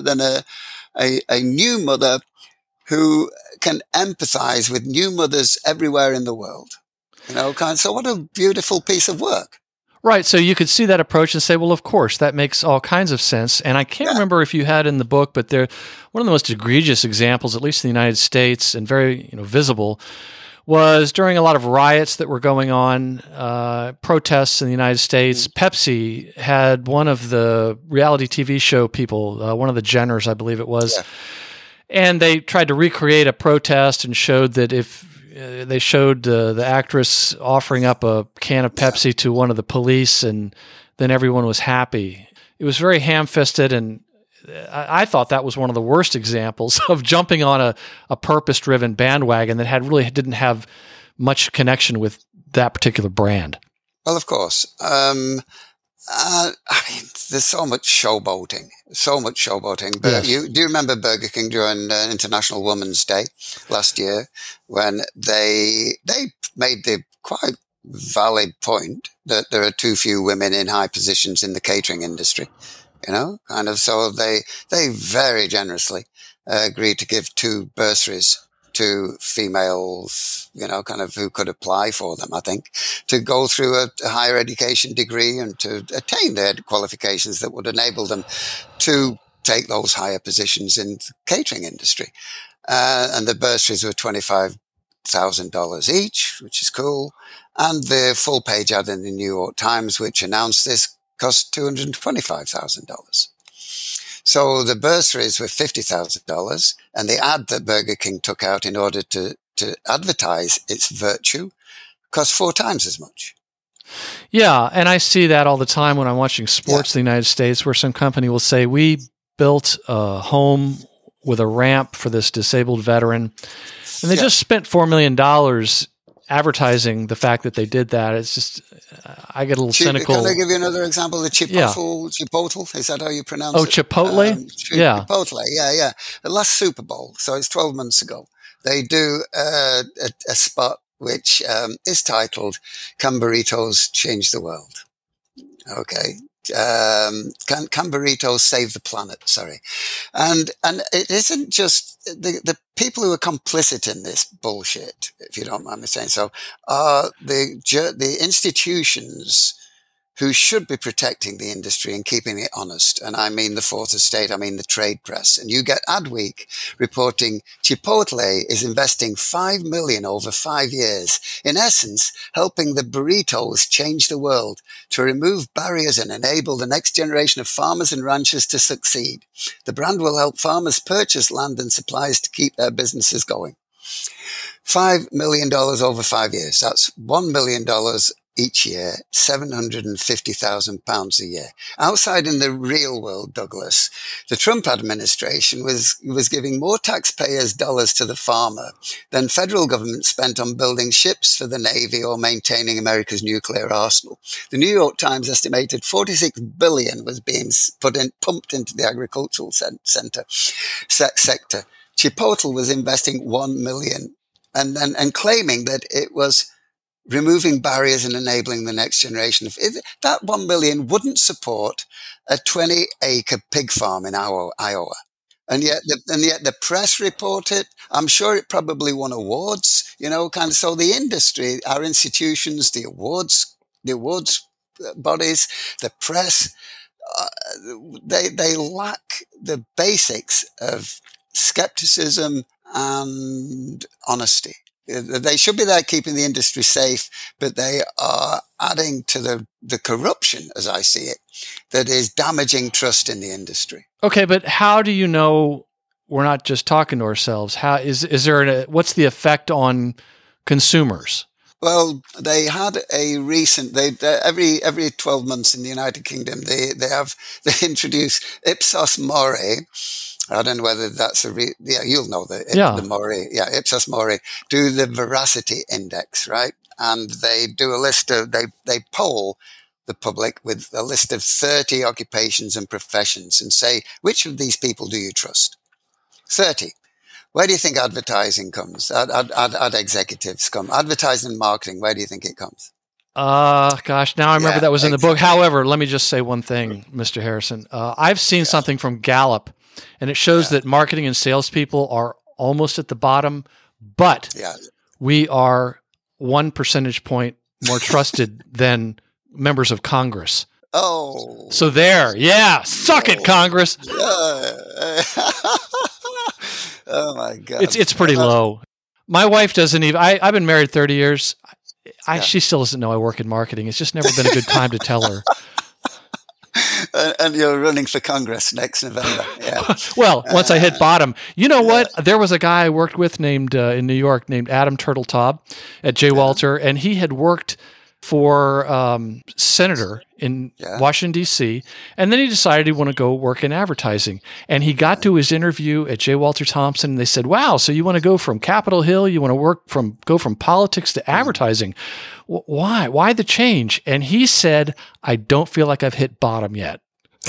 a new mother who can empathize with new mothers everywhere in the world. So what a beautiful piece of work. Right. So you could see that approach and say, well, of course, that makes all kinds of sense. And I can't remember if you had in the book, but one of the most egregious examples, at least in the United States, and very visible, was during a lot of riots that were going on, protests in the United States. Pepsi had one of the reality TV show people, one of the Jenners, I believe it was, and they tried to recreate a protest and showed that if they showed the actress offering up a can of Pepsi to one of the police, and then everyone was happy. It was very ham-fisted, and I thought that was one of the worst examples of jumping on a purpose-driven bandwagon that really didn't have much connection with that particular brand. Well, of course. There's so much showboating. But Yes. do you remember Burger King during International Women's Day last year when they made the quite valid point that there are too few women in high positions in the catering industry? Kind of. So they very generously agreed to give 2 bursaries to females, kind of who could apply for them, I think, to go through a higher education degree and to attain their qualifications that would enable them to take those higher positions in the catering industry. And the bursaries were $25,000 each, which is cool. And the full page ad in the New York Times, which announced this, cost $225,000. So the bursaries were $50,000, and the ad that Burger King took out in order to advertise its virtue cost 4 times as much. Yeah, and I see that all the time when I'm watching sports in the United States, where some company will say, we built a home with a ramp for this disabled veteran, and they just spent $4 million advertising the fact that they did that. It's just, I get a little cynical. Can I give you another example? The Chipotle, is that how you pronounce it? Oh, Chipotle? Chipotle, yeah. The last Super Bowl, so it's 12 months ago, they do a spot which is titled, "Can Burritos Change the World?" Okay. Can burritos save the planet? Sorry. And it isn't just the people who are complicit in this bullshit, if you don't mind me saying so, are the institutions who should be protecting the industry and keeping it honest. And I mean the fourth estate, I mean the trade press. And you get Adweek reporting Chipotle is investing $5 million over 5 years, in essence, helping the burritos change the world, to remove barriers and enable the next generation of farmers and ranchers to succeed. The brand will help farmers purchase land and supplies to keep their businesses going. $5 million over 5 years. That's $1 million each year, £750,000 a year. Outside in the real world, Douglas, the Trump administration was giving more taxpayers' dollars to the farmer than federal government spent on building ships for the Navy or maintaining America's nuclear arsenal. The New York Times estimated $46 billion was being pumped into the agricultural sector. Chipotle was investing $1 million and claiming that it was removing barriers and enabling the next generation. That $1 million wouldn't support a 20-acre pig farm in Iowa. And yet the press report it. I'm sure it probably won awards, so the industry, our institutions, the awards bodies, the press, they lack the basics of skepticism and honesty. They should be there keeping the industry safe, but they are adding to the corruption, as I see it, that is damaging trust in the industry. Okay, but how do you know we're not just talking to ourselves? How is there what's the effect on consumers? Well, they had a recent. Every 12 months in the United Kingdom, they introduce Ipsos Mori. I don't know whether that's you'll know the Mori. Yeah, Ipsos Mori do the veracity index, right? And they do a list of, they poll the public with a list of 30 occupations and professions and say, which of these people do you trust? 30. Where do you think advertising comes? Ad executives come. Advertising and marketing, where do you think it comes? Gosh, now I remember that was in the book. However, let me just say one thing, Mr. Harrison. I've seen something from Gallup, and it shows that marketing and salespeople are almost at the bottom, but we are 1 percentage point more trusted than members of Congress. Oh. So there. Yeah. Suck it, Congress. Oh, my God. It's pretty low. My wife doesn't even, I've been married 30 years. She still doesn't know I work in marketing. It's just never been a good time to tell her. And you're running for Congress next November. Yeah. Well, once I hit bottom, you know what? There was a guy I worked with named in New York named Adam Turtletaub at J. Walter, and he had worked for senator in Washington, D.C., and then he decided he wanted to go work in advertising. And he got to his interview at J. Walter Thompson, and they said, wow, so you want to go from Capitol Hill, you want to go from politics to advertising. Why? Why the change? And he said, I don't feel like I've hit bottom yet.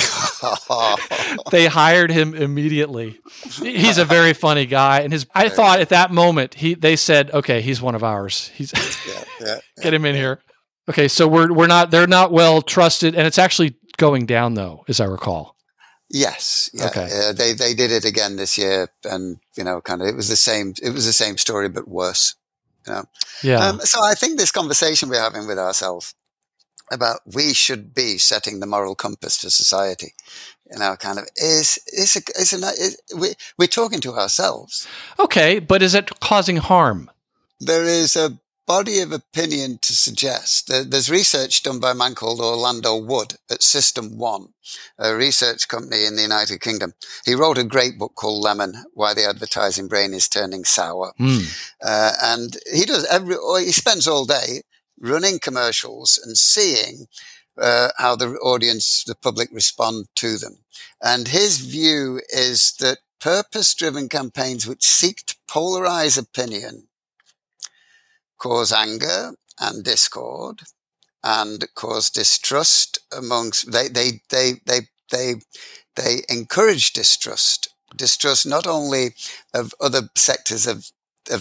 They hired him immediately. He's a very funny guy, and I thought at that moment they said, "Okay, he's one of ours. Get him in here." Okay, so they're not well trusted, and it's actually going down though, as I recall. Yes. Yeah. Okay. They did it again this year, and kind of it was the same story but worse. Yeah. So I think this conversation we're having with ourselves about we should be setting the moral compass for society, kind of we're talking to ourselves. Okay, but is it causing harm? There is a body of opinion to suggest that there's research done by a man called Orlando Wood at System One, a research company in the United Kingdom. He wrote a great book called Lemon, Why the Advertising Brain is Turning Sour. And he spends all day running commercials and seeing how the public respond to them. And his view is that purpose-driven campaigns which seek to polarize opinion cause anger and discord and cause distrust amongst, they encourage distrust not only of other sectors of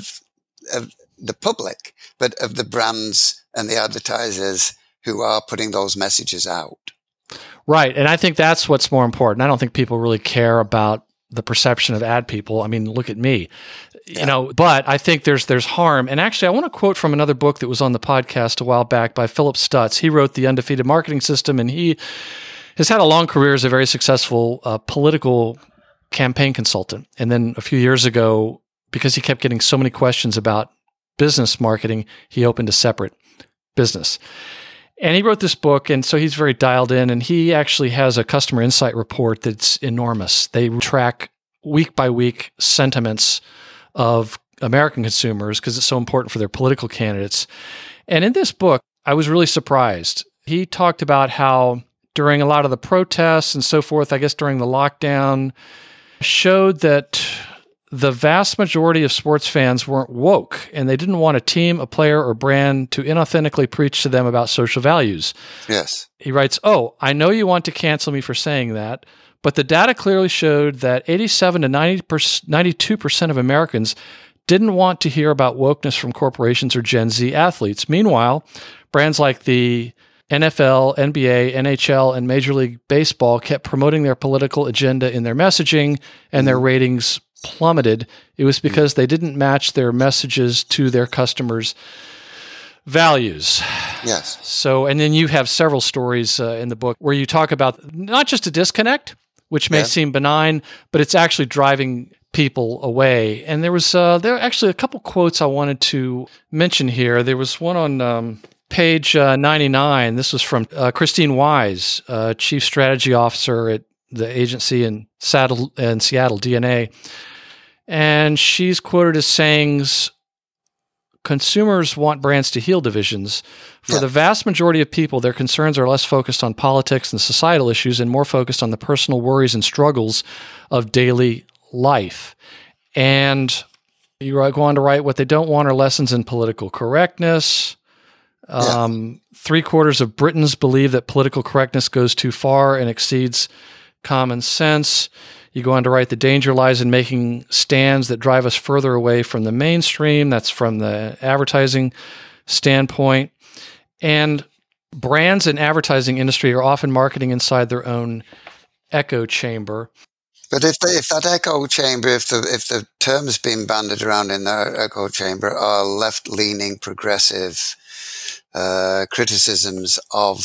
the public, but of the brands and the advertisers who are putting those messages out. Right. And I think that's what's more important. I don't think people really care about the perception of ad people. I mean, look at me, but I think there's harm. And actually, I want to quote from another book that was on the podcast a while back by Philip Stutz. He wrote The Undefeated Marketing System, and he has had a long career as a very successful political campaign consultant. And then a few years ago, because he kept getting so many questions about business marketing, he opened a separate business. And he wrote this book, and so he's very dialed in, and he actually has a customer insight report that's enormous. They track week by week sentiments of American consumers because it's so important for their political candidates. And in this book, I was really surprised. He talked about how during a lot of the protests and so forth, I guess during the lockdown, showed that the vast majority of sports fans weren't woke, and they didn't want a team, a player, or brand to inauthentically preach to them about social values. Yes. He writes, I know you want to cancel me for saying that, but the data clearly showed that 87 to 92% of Americans didn't want to hear about wokeness from corporations or Gen Z athletes. Meanwhile, brands like the NFL, NBA, NHL, and Major League Baseball kept promoting their political agenda in their messaging, and their ratings plummeted. It was because they didn't match their messages to their customers' values. Yes. So, and then you have several stories in the book where you talk about not just a disconnect, which may seem benign, but it's actually driving people away. And there are actually a couple quotes I wanted to mention here. There was one on page 99. This was from Christine Wise, Chief Strategy Officer at the agency in Seattle, DNA. And she's quoted as saying, consumers want brands to heal divisions. For the vast majority of people, their concerns are less focused on politics and societal issues and more focused on the personal worries and struggles of daily life. And you go on to write, what they don't want are lessons in political correctness. 3/4 of Britons believe that political correctness goes too far and exceeds common sense. You go on to write, the danger lies in making stands that drive us further away from the mainstream. That's from the advertising standpoint. And brands and advertising industry are often marketing inside their own echo chamber. But if that echo chamber, if the terms being bandied around in that echo chamber are left-leaning, progressive criticisms of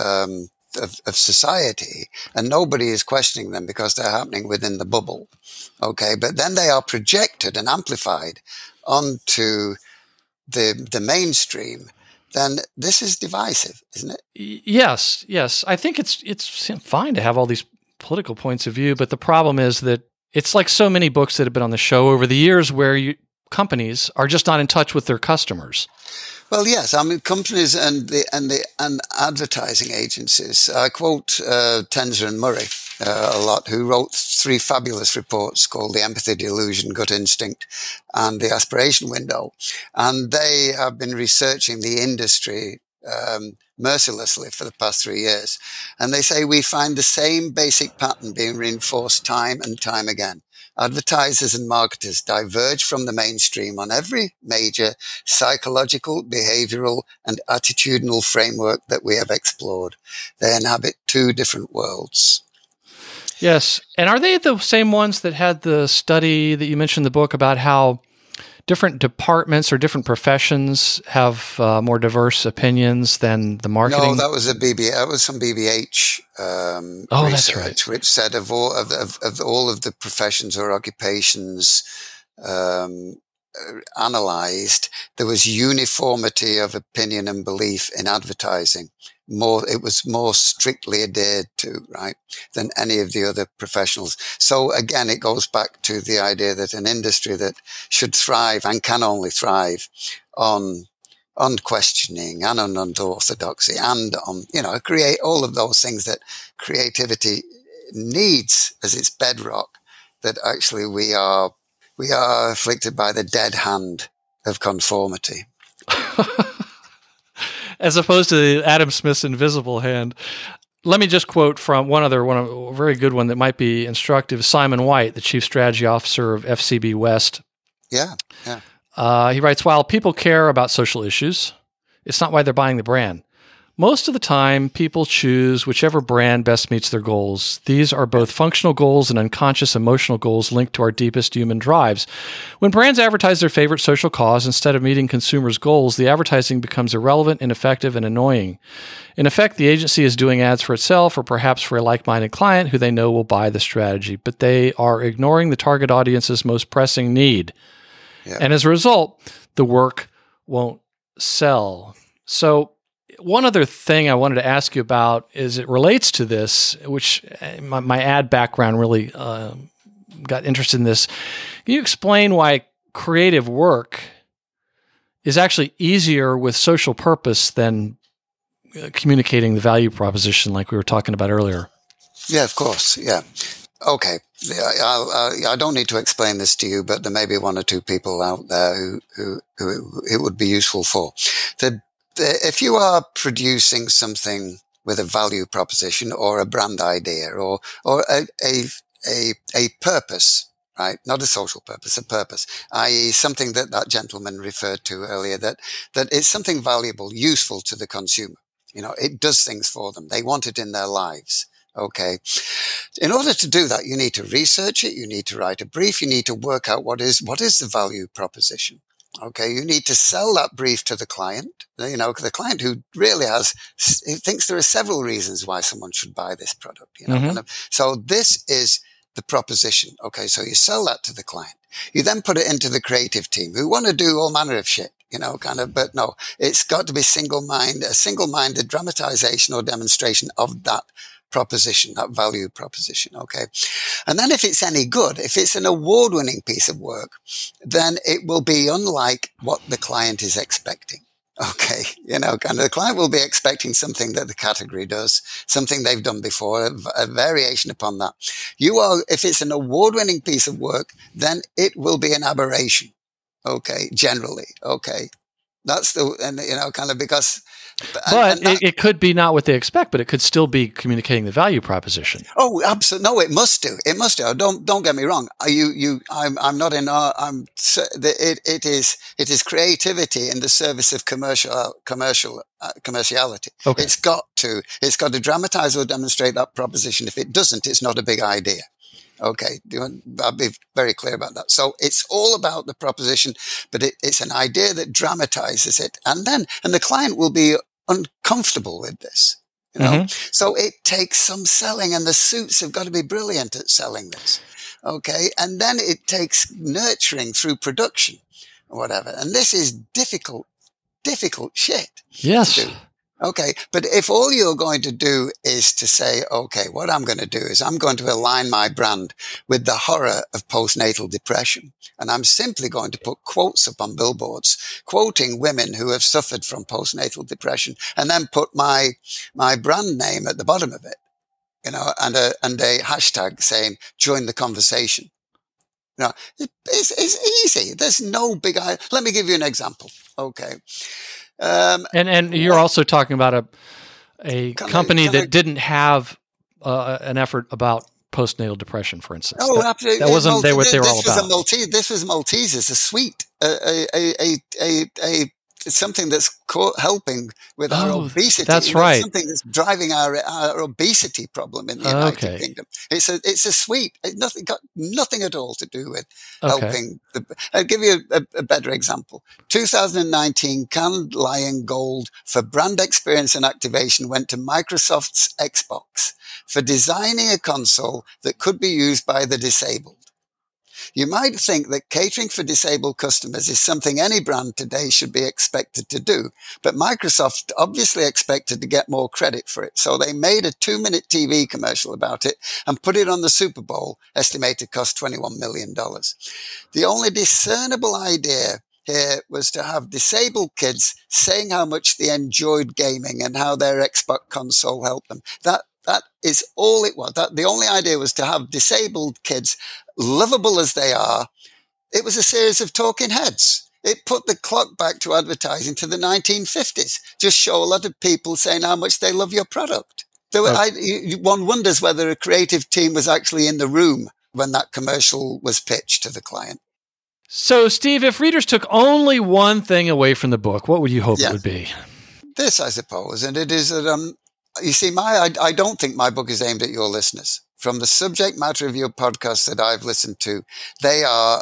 society, and nobody is questioning them because they're happening within the bubble, okay? But then they are projected and amplified onto the mainstream. Then this is divisive, isn't it? Yes. I think it's fine to have all these political points of view, but the problem is that it's like so many books that have been on the show over the years where companies are just not in touch with their customers. Well, yes. I mean, companies and advertising agencies. I quote Tenzer and Murray a lot, who wrote 3 fabulous reports called The Empathy Delusion, Gut Instinct, and The Aspiration Window. And they have been researching the industry mercilessly for the past 3 years. And they say we find the same basic pattern being reinforced time and time again. Advertisers and marketers diverge from the mainstream on every major psychological, behavioral, and attitudinal framework that we have explored. They inhabit 2 different worlds. Yes. And are they the same ones that had the study that you mentioned in the book about how different departments or different professions have more diverse opinions than the marketing? No, that was that was some BBH research, that's right, which said of all of the professions or occupations analyzed, there was uniformity of opinion and belief in advertising. It was more strictly adhered to, right, than any of the other professionals. So again, it goes back to the idea that an industry that should thrive and can only thrive on questioning and on unorthodoxy and on, create all of those things that creativity needs as its bedrock, that actually we are afflicted by the dead hand of conformity. As opposed to Adam Smith's invisible hand. Let me just quote from a very good one that might be instructive. Simon White, the Chief Strategy Officer of FCB West. Yeah. He writes, while people care about social issues, it's not why they're buying the brand. Most of the time, people choose whichever brand best meets their goals. These are both functional goals and unconscious emotional goals linked to our deepest human drives. When brands advertise their favorite social cause instead of meeting consumers' goals, the advertising becomes irrelevant, ineffective, and annoying. In effect, the agency is doing ads for itself or perhaps for a like-minded client who they know will buy the strategy, but they are ignoring the target audience's most pressing need. Yeah. And as a result, the work won't sell. So, one other thing I wanted to ask you about is it relates to this, which my ad background really got interested in this. Can you explain why creative work is actually easier with social purpose than communicating the value proposition like we were talking about earlier? Yeah, of course. Yeah. Okay. I don't need to explain this to you, but there may be 1 or 2 people out there who it would be useful for. If you are producing something with a value proposition or a brand idea or a purpose, right? Not a social purpose, a purpose, i.e. something that gentleman referred to earlier, that it's something valuable, useful to the consumer. It does things for them. They want it in their lives. Okay. In order to do that, you need to research it. You need to write a brief. You need to work out what is the value proposition. Okay, you need to sell that brief to the client, the client who really he thinks there are several reasons why someone should buy this product, So this is the proposition. Okay, so you sell that to the client. You then put it into the creative team who want to do all manner of shit, but no, it's got to be a single-minded dramatization or demonstration of that proposition, that value proposition. Okay. And then if it's any good, if it's an award-winning piece of work, then it will be unlike what the client is expecting. Okay. The client will be expecting something that the category does, something they've done before, a variation upon that. If it's an award-winning piece of work, then it will be an aberration. Okay. Generally. Okay. That's because. But it could be not what they expect, but it could still be communicating the value proposition. Oh, absolutely! No, it must do. It must do. Don't get me wrong. I'm not in. It is creativity in the service of commerciality. Okay. It's got to dramatize or demonstrate that proposition. If it doesn't, it's not a big idea. Okay, I'll be very clear about that. So it's all about the proposition, but it's an idea that dramatizes it, and the client will be uncomfortable with this. So it takes some selling, and the suits have got to be brilliant at selling this. Okay, and then it takes nurturing through production or whatever, and this is difficult shit. Yes. To do. Okay, but if all you're going to do is to say, okay, what I'm going to do is I'm going to align my brand with the horror of postnatal depression. And I'm simply going to put quotes up on billboards, quoting women who have suffered from postnatal depression, and then put my brand name at the bottom of it, and a hashtag saying, join the conversation. It's easy. There's no big idea. Let me give you an example. Okay. And you're also talking about a company that didn't have an effort about postnatal depression, for instance. Oh, absolutely. That wasn't what they were all about. This was Maltesers, a sweet, something that's helping with our obesity. That's right. Something that's driving our obesity problem in the United Kingdom. It's a sweet. It's got nothing at all to do with helping. I'll give you a better example. 2019 Cannes Lion Gold for brand experience and activation went to Microsoft's Xbox for designing a console that could be used by the disabled. You might think that catering for disabled customers is something any brand today should be expected to do, but Microsoft obviously expected to get more credit for it, so they made a 2-minute TV commercial about it and put it on the Super Bowl, estimated cost $21 million. The only discernible idea here was to have disabled kids saying how much they enjoyed gaming and how their Xbox console helped them. That is all it was. The only idea was to have disabled kids, lovable as they are. It was a series of talking heads. It put the clock back to advertising to the 1950s. Just show a lot of people saying how much they love your product. One wonders whether a creative team was actually in the room when that commercial was pitched to the client. So, Steve, if readers took only one thing away from the book, what would you hope it would be? This, I suppose, and it is that you see, I don't think my book is aimed at your listeners. From the subject matter of your podcast that I've listened to, they are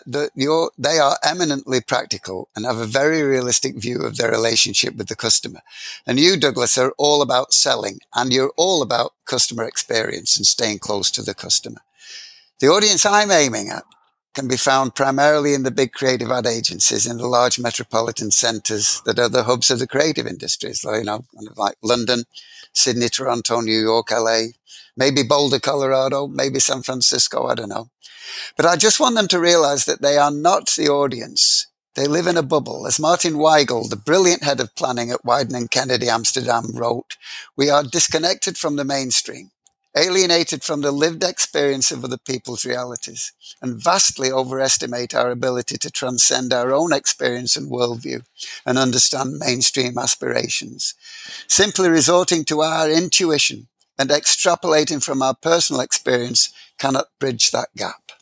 eminently practical and have a very realistic view of their relationship with the customer. And you, Douglas, are all about selling, and you're all about customer experience and staying close to the customer. The audience I'm aiming at can be found primarily in the big creative ad agencies in the large metropolitan centers that are the hubs of the creative industries, like London, Sydney, Toronto, New York, LA, maybe Boulder, Colorado, maybe San Francisco, I don't know. But I just want them to realize that they are not the audience. They live in a bubble. As Martin Weigel, the brilliant head of planning at Wieden & Kennedy Amsterdam, wrote, we are disconnected from the mainstream, alienated from the lived experience of other people's realities, and vastly overestimate our ability to transcend our own experience and worldview and understand mainstream aspirations. Simply resorting to our intuition and extrapolating from our personal experience cannot bridge that gap.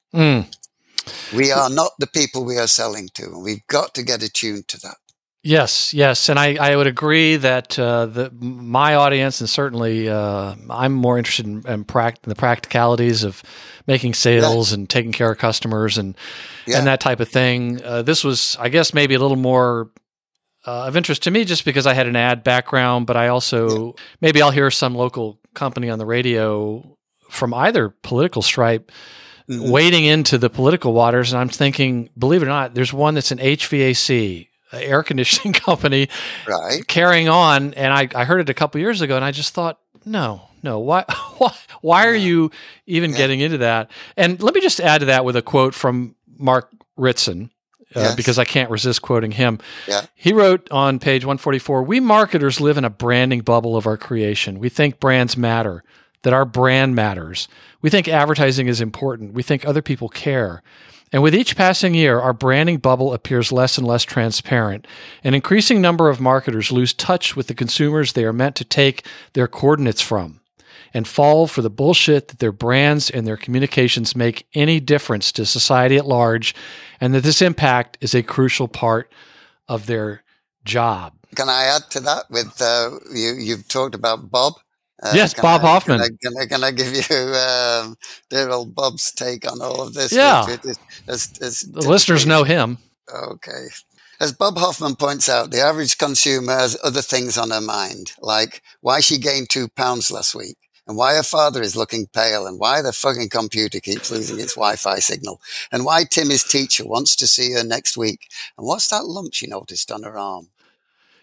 We are not the people we are selling to, and we've got to get attuned to that. Yes, and I would agree that my audience, and certainly I'm more interested in the practicalities of making sales and taking care of customers and that type of thing. This was, I guess, maybe a little more of interest to me just because I had an ad background, but I also maybe I'll hear some local company on the radio from either political stripe wading into the political waters, and I'm thinking, believe it or not, there's one that's an HVAC air conditioning company carrying on. And I heard it a couple years ago and I just thought, no, why are you even getting into that? And let me just add to that with a quote from Mark Ritson, because I can't resist quoting him. He wrote on page 144, we marketers live in a branding bubble of our creation. We think brands matter, that our brand matters. We think advertising is important. We think other people care. And with each passing year, our branding bubble appears less and less transparent. An increasing number of marketers lose touch with the consumers they are meant to take their coordinates from and fall for the bullshit that their brands and their communications make any difference to society at large, and that this impact is a crucial part of their job. Can I add to that with you've talked about Bob? Yes, Bob Hoffman. Can I give you dear old Bob's take on all of this? Yeah. The listeners know him. Okay. As Bob Hoffman points out, the average consumer has other things on her mind, like why she gained 2 pounds last week, and why her father is looking pale, and why the fucking computer keeps losing its Wi-Fi signal, and why Timmy's teacher wants to see her next week, and what's that lump she noticed on her arm?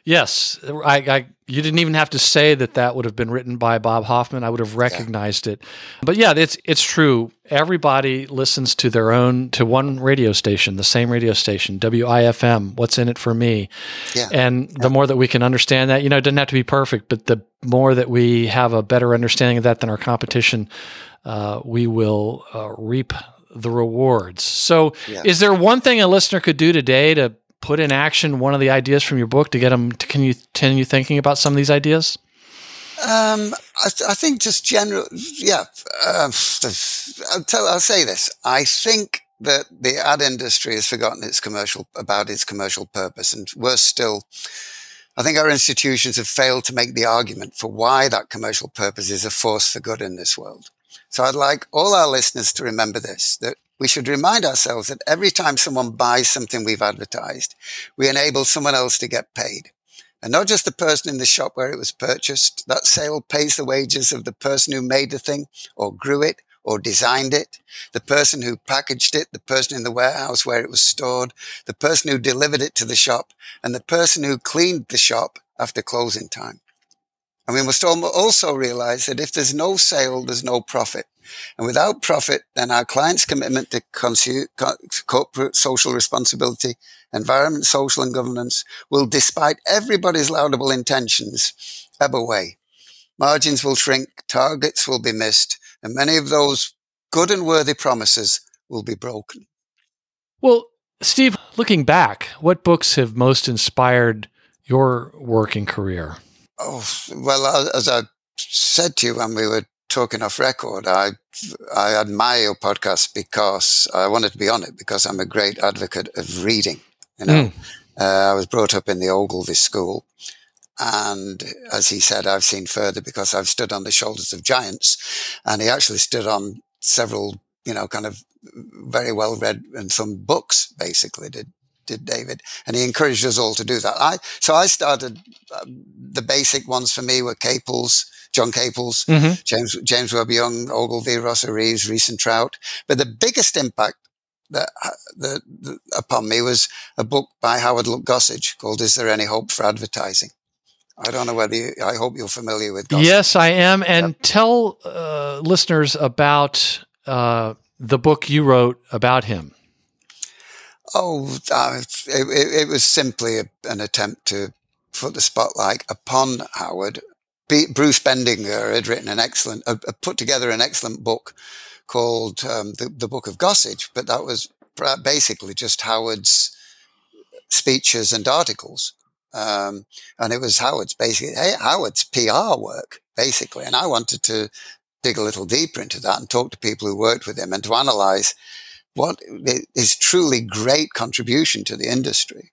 Yes, you didn't even have to say that would have been written by Bob Hoffman. I would have recognized it. But yeah, it's true. Everybody listens to one radio station, the same radio station, WIFM. What's in it for me? Yeah. And the more that we can understand that, it doesn't have to be perfect, but the more that we have a better understanding of that than our competition, we will reap the rewards. So, is there one thing a listener could do today to put in action one of the ideas from your book to get them to continue thinking about some of these ideas? I think just general, I'll say this. I think that the ad industry has forgotten its commercial purpose, and worse still, I think our institutions have failed to make the argument for why that commercial purpose is a force for good in this world. So I'd like all our listeners to remember this, that we should remind ourselves that every time someone buys something we've advertised, we enable someone else to get paid. And not just the person in the shop where it was purchased. That sale pays the wages of the person who made the thing or grew it or designed it, the person who packaged it, the person in the warehouse where it was stored, the person who delivered it to the shop, and the person who cleaned the shop after closing time. And we must also realize that if there's no sale, there's no profit. And without profit, then our clients' commitment to corporate social responsibility, environment, social and governance will, despite everybody's laudable intentions, ebb away. Margins will shrink, targets will be missed, and many of those good and worthy promises will be broken. Well, Steve, looking back, what books have most inspired your working career? Oh, well, as I said to you when we were talking off record, I admire your podcast because I wanted to be on it because I'm a great advocate of reading. I was brought up in the Ogilvy School. And as he said, I've seen further because I've stood on the shoulders of giants. And he actually stood on several, kind of very well read and some books, basically, did David. And he encouraged us all to do that. So I started, the basic ones for me were John Caples, James Webb Young, Ogilvy, Rosser Reeves, Rees and Trout. But the biggest impact that upon me was a book by Howard Gossage called Is There Any Hope for Advertising? I don't know I hope you're familiar with Gossage. Yes, I am. And tell listeners about the book you wrote about him. Oh, it was simply an attempt to put the spotlight upon Howard. Bruce Bendinger had written put together an excellent book called the Book of Gossage, but that was basically just Howard's speeches and articles. And it was Howard's PR work, basically. And I wanted to dig a little deeper into that and talk to people who worked with him and to analyze what is truly great contribution to the industry.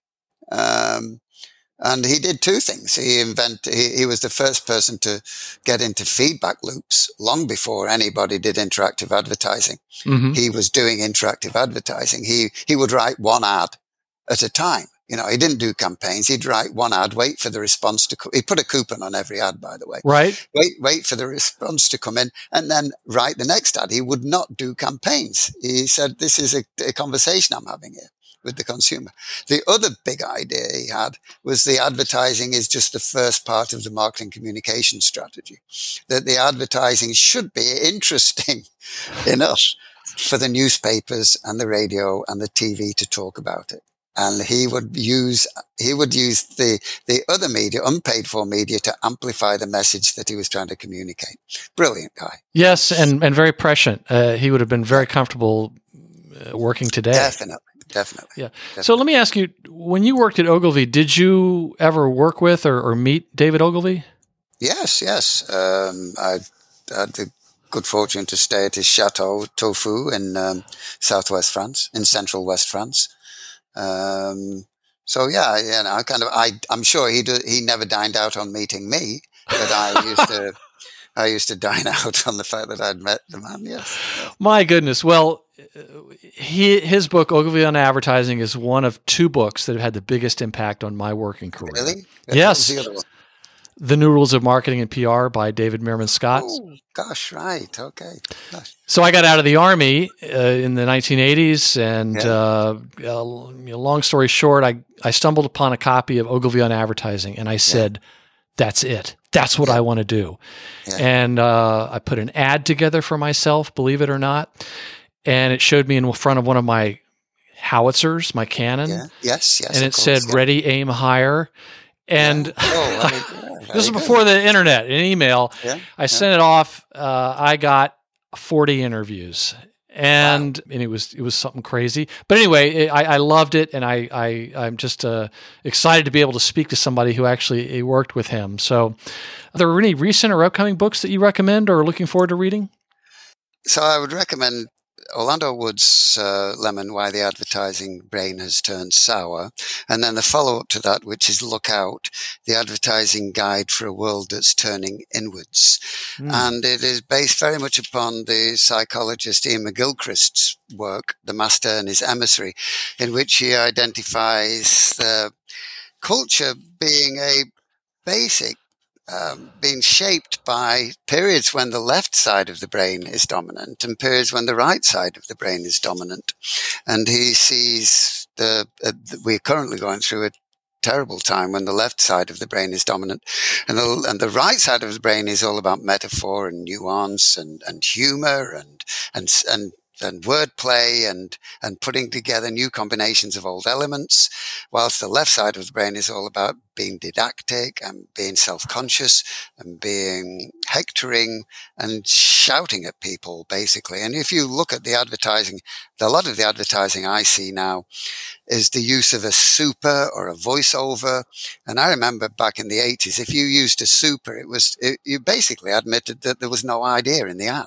And he did two things. He was the first person to get into feedback loops long before anybody did interactive advertising. Mm-hmm. He was doing interactive advertising. He would write one ad at a time. He didn't do campaigns. He'd write one ad, wait for the response he put a coupon on every ad, by the way. Right. Wait for the response to come in and then write the next ad. He would not do campaigns. He said, this is a conversation I'm having here with the consumer. The other big idea he had was the advertising is just the first part of the marketing communication strategy, that the advertising should be interesting enough for the newspapers and the radio and the TV to talk about it. And he would use the other media, unpaid for media, to amplify the message that he was trying to communicate. Brilliant guy. Yes, and very prescient. He would have been very comfortable working today. Definitely. Yeah. Definitely. So let me ask you, when you worked at Ogilvy, did you ever work with or meet David Ogilvy? Yes. I had the good fortune to stay at his Chateau Tofu in southwest France, in central West France. So yeah, I'm sure he never dined out on meeting me, but I used to dine out on the fact that I'd met the man. Yes. My goodness. Well, his book, Ogilvy on Advertising, is one of two books that have had the biggest impact on my working career. Really? Yes. What was the other one? The New Rules of Marketing and PR by David Meerman Scott. Oh, gosh, right. Okay. Gosh. So I got out of the Army in the 1980s, and long story short, I stumbled upon a copy of Ogilvy on Advertising, and I said, that's it. That's what I want to do. Yeah. And I put an ad together for myself, believe it or not, and it showed me in front of one of my howitzers, my cannon. Yeah. Yes. And it said, ready, aim, hire. And this is before the internet, an email. Yeah. I sent it off. I got 40 interviews, and it was something crazy. But anyway, I loved it, and I'm just excited to be able to speak to somebody who actually worked with him. So, are there any recent or upcoming books that you recommend or are looking forward to reading? So I would recommend Orlando Wood's Lemon, Why the Advertising Brain Has Turned Sour. And then the follow-up to that, which is Look Out, The Advertising Guide for a World That's Turning Inwards. And it is based very much upon the psychologist Ian McGilchrist's work, The Master and His Emissary, in which he identifies the culture being a basic being shaped by periods when the left side of the brain is dominant and periods when the right side of the brain is dominant. And he sees we're currently going through a terrible time when the left side of the brain is dominant, and the right side of the brain is all about metaphor and nuance and humor and wordplay and putting together new combinations of old elements, whilst the left side of the brain is all about being didactic and being self-conscious and being hectoring and shouting at people, basically. And if you look at the advertising, a lot of the advertising I see now is the use of a super or a voiceover. And I remember back in the 80s, if you used a super, you basically admitted that there was no idea in the ad.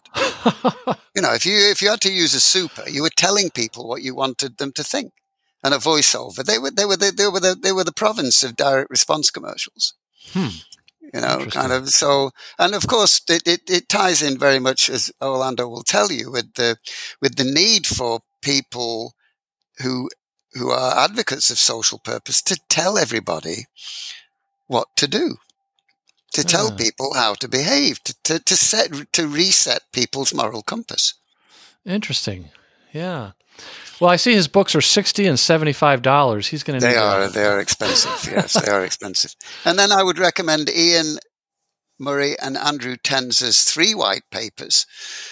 If you had to use a super, you were telling people what you wanted them to think. And a voiceover, they were the province of direct response commercials. Kind of. So, and of course, it ties in very much, as Orlando will tell you, with the need for people who are advocates of social purpose to tell everybody what to do, to tell people how to behave, to reset people's moral compass. Interesting. Yeah. Well, I see his books are $60 and $75. He's going to need They are expensive. Yes, they are expensive. And then I would recommend Ian Murray and Andrew Tenzer's 3 white papers,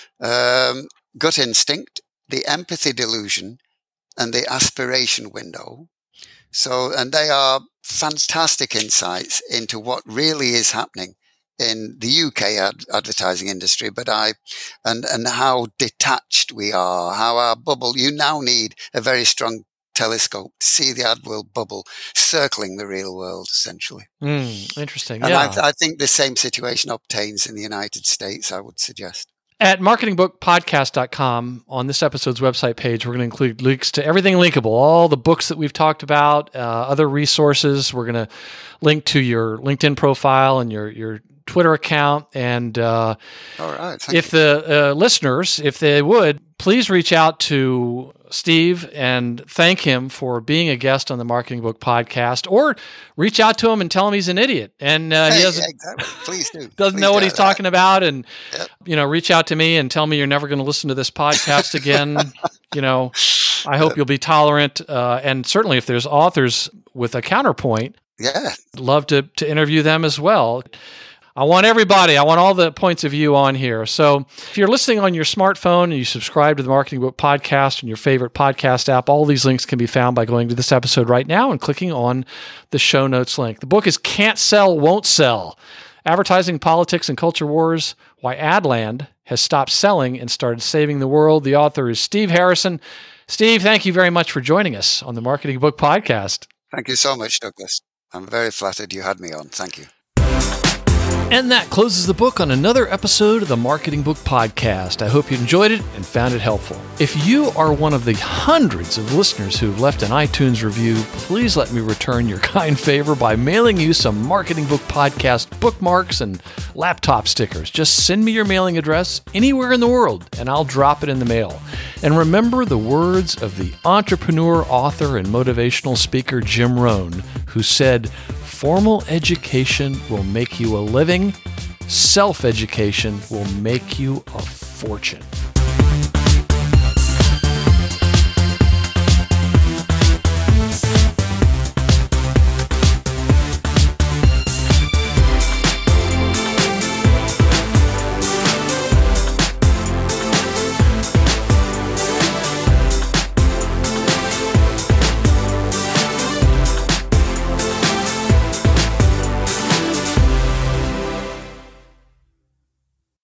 Gut Instinct, The Empathy Delusion, and The Aspiration Window. And they are fantastic insights into what really is happening in the UK advertising industry, and how detached we are, how our bubble, you now need a very strong telescope to see the ad world bubble circling the real world, essentially. Interesting. And I think the same situation obtains in the United States, I would suggest. At marketingbookpodcast.com, on this episode's website page, we're going to include links to everything linkable, all the books that we've talked about, other resources. We're going to link to your LinkedIn profile and your Twitter account. And all right, if the listeners, if they would, please reach out to Steve and thank him for being a guest on the Marketing Book Podcast, or reach out to him and tell him he's an idiot and he doesn't. Exactly. Please do. Doesn't know what he's talking about, and reach out to me and tell me you're never going to listen to this podcast again. I hope you'll be tolerant, and certainly if there's authors with a counterpoint, love to interview them as well. I want everybody. I want all the points of view on here. So if you're listening on your smartphone and you subscribe to the Marketing Book Podcast and your favorite podcast app, all these links can be found by going to this episode right now and clicking on the show notes link. The book is Can't Sell, Won't Sell: Advertising, Politics, and Culture Wars, Why Adland Has Stopped Selling and Started Saving the World. The author is Steve Harrison. Steve, thank you very much for joining us on the Marketing Book Podcast. Thank you so much, Douglas. I'm very flattered you had me on. Thank you. And that closes the book on another episode of the Marketing Book Podcast. I hope you enjoyed it and found it helpful. If you are one of the hundreds of listeners who've left an iTunes review, please let me return your kind favor by mailing you some Marketing Book Podcast bookmarks and laptop stickers. Just send me your mailing address anywhere in the world, and I'll drop it in the mail. And remember the words of the entrepreneur, author, and motivational speaker Jim Rohn, who said, Formal education will make you a living. Self-education will make you a fortune.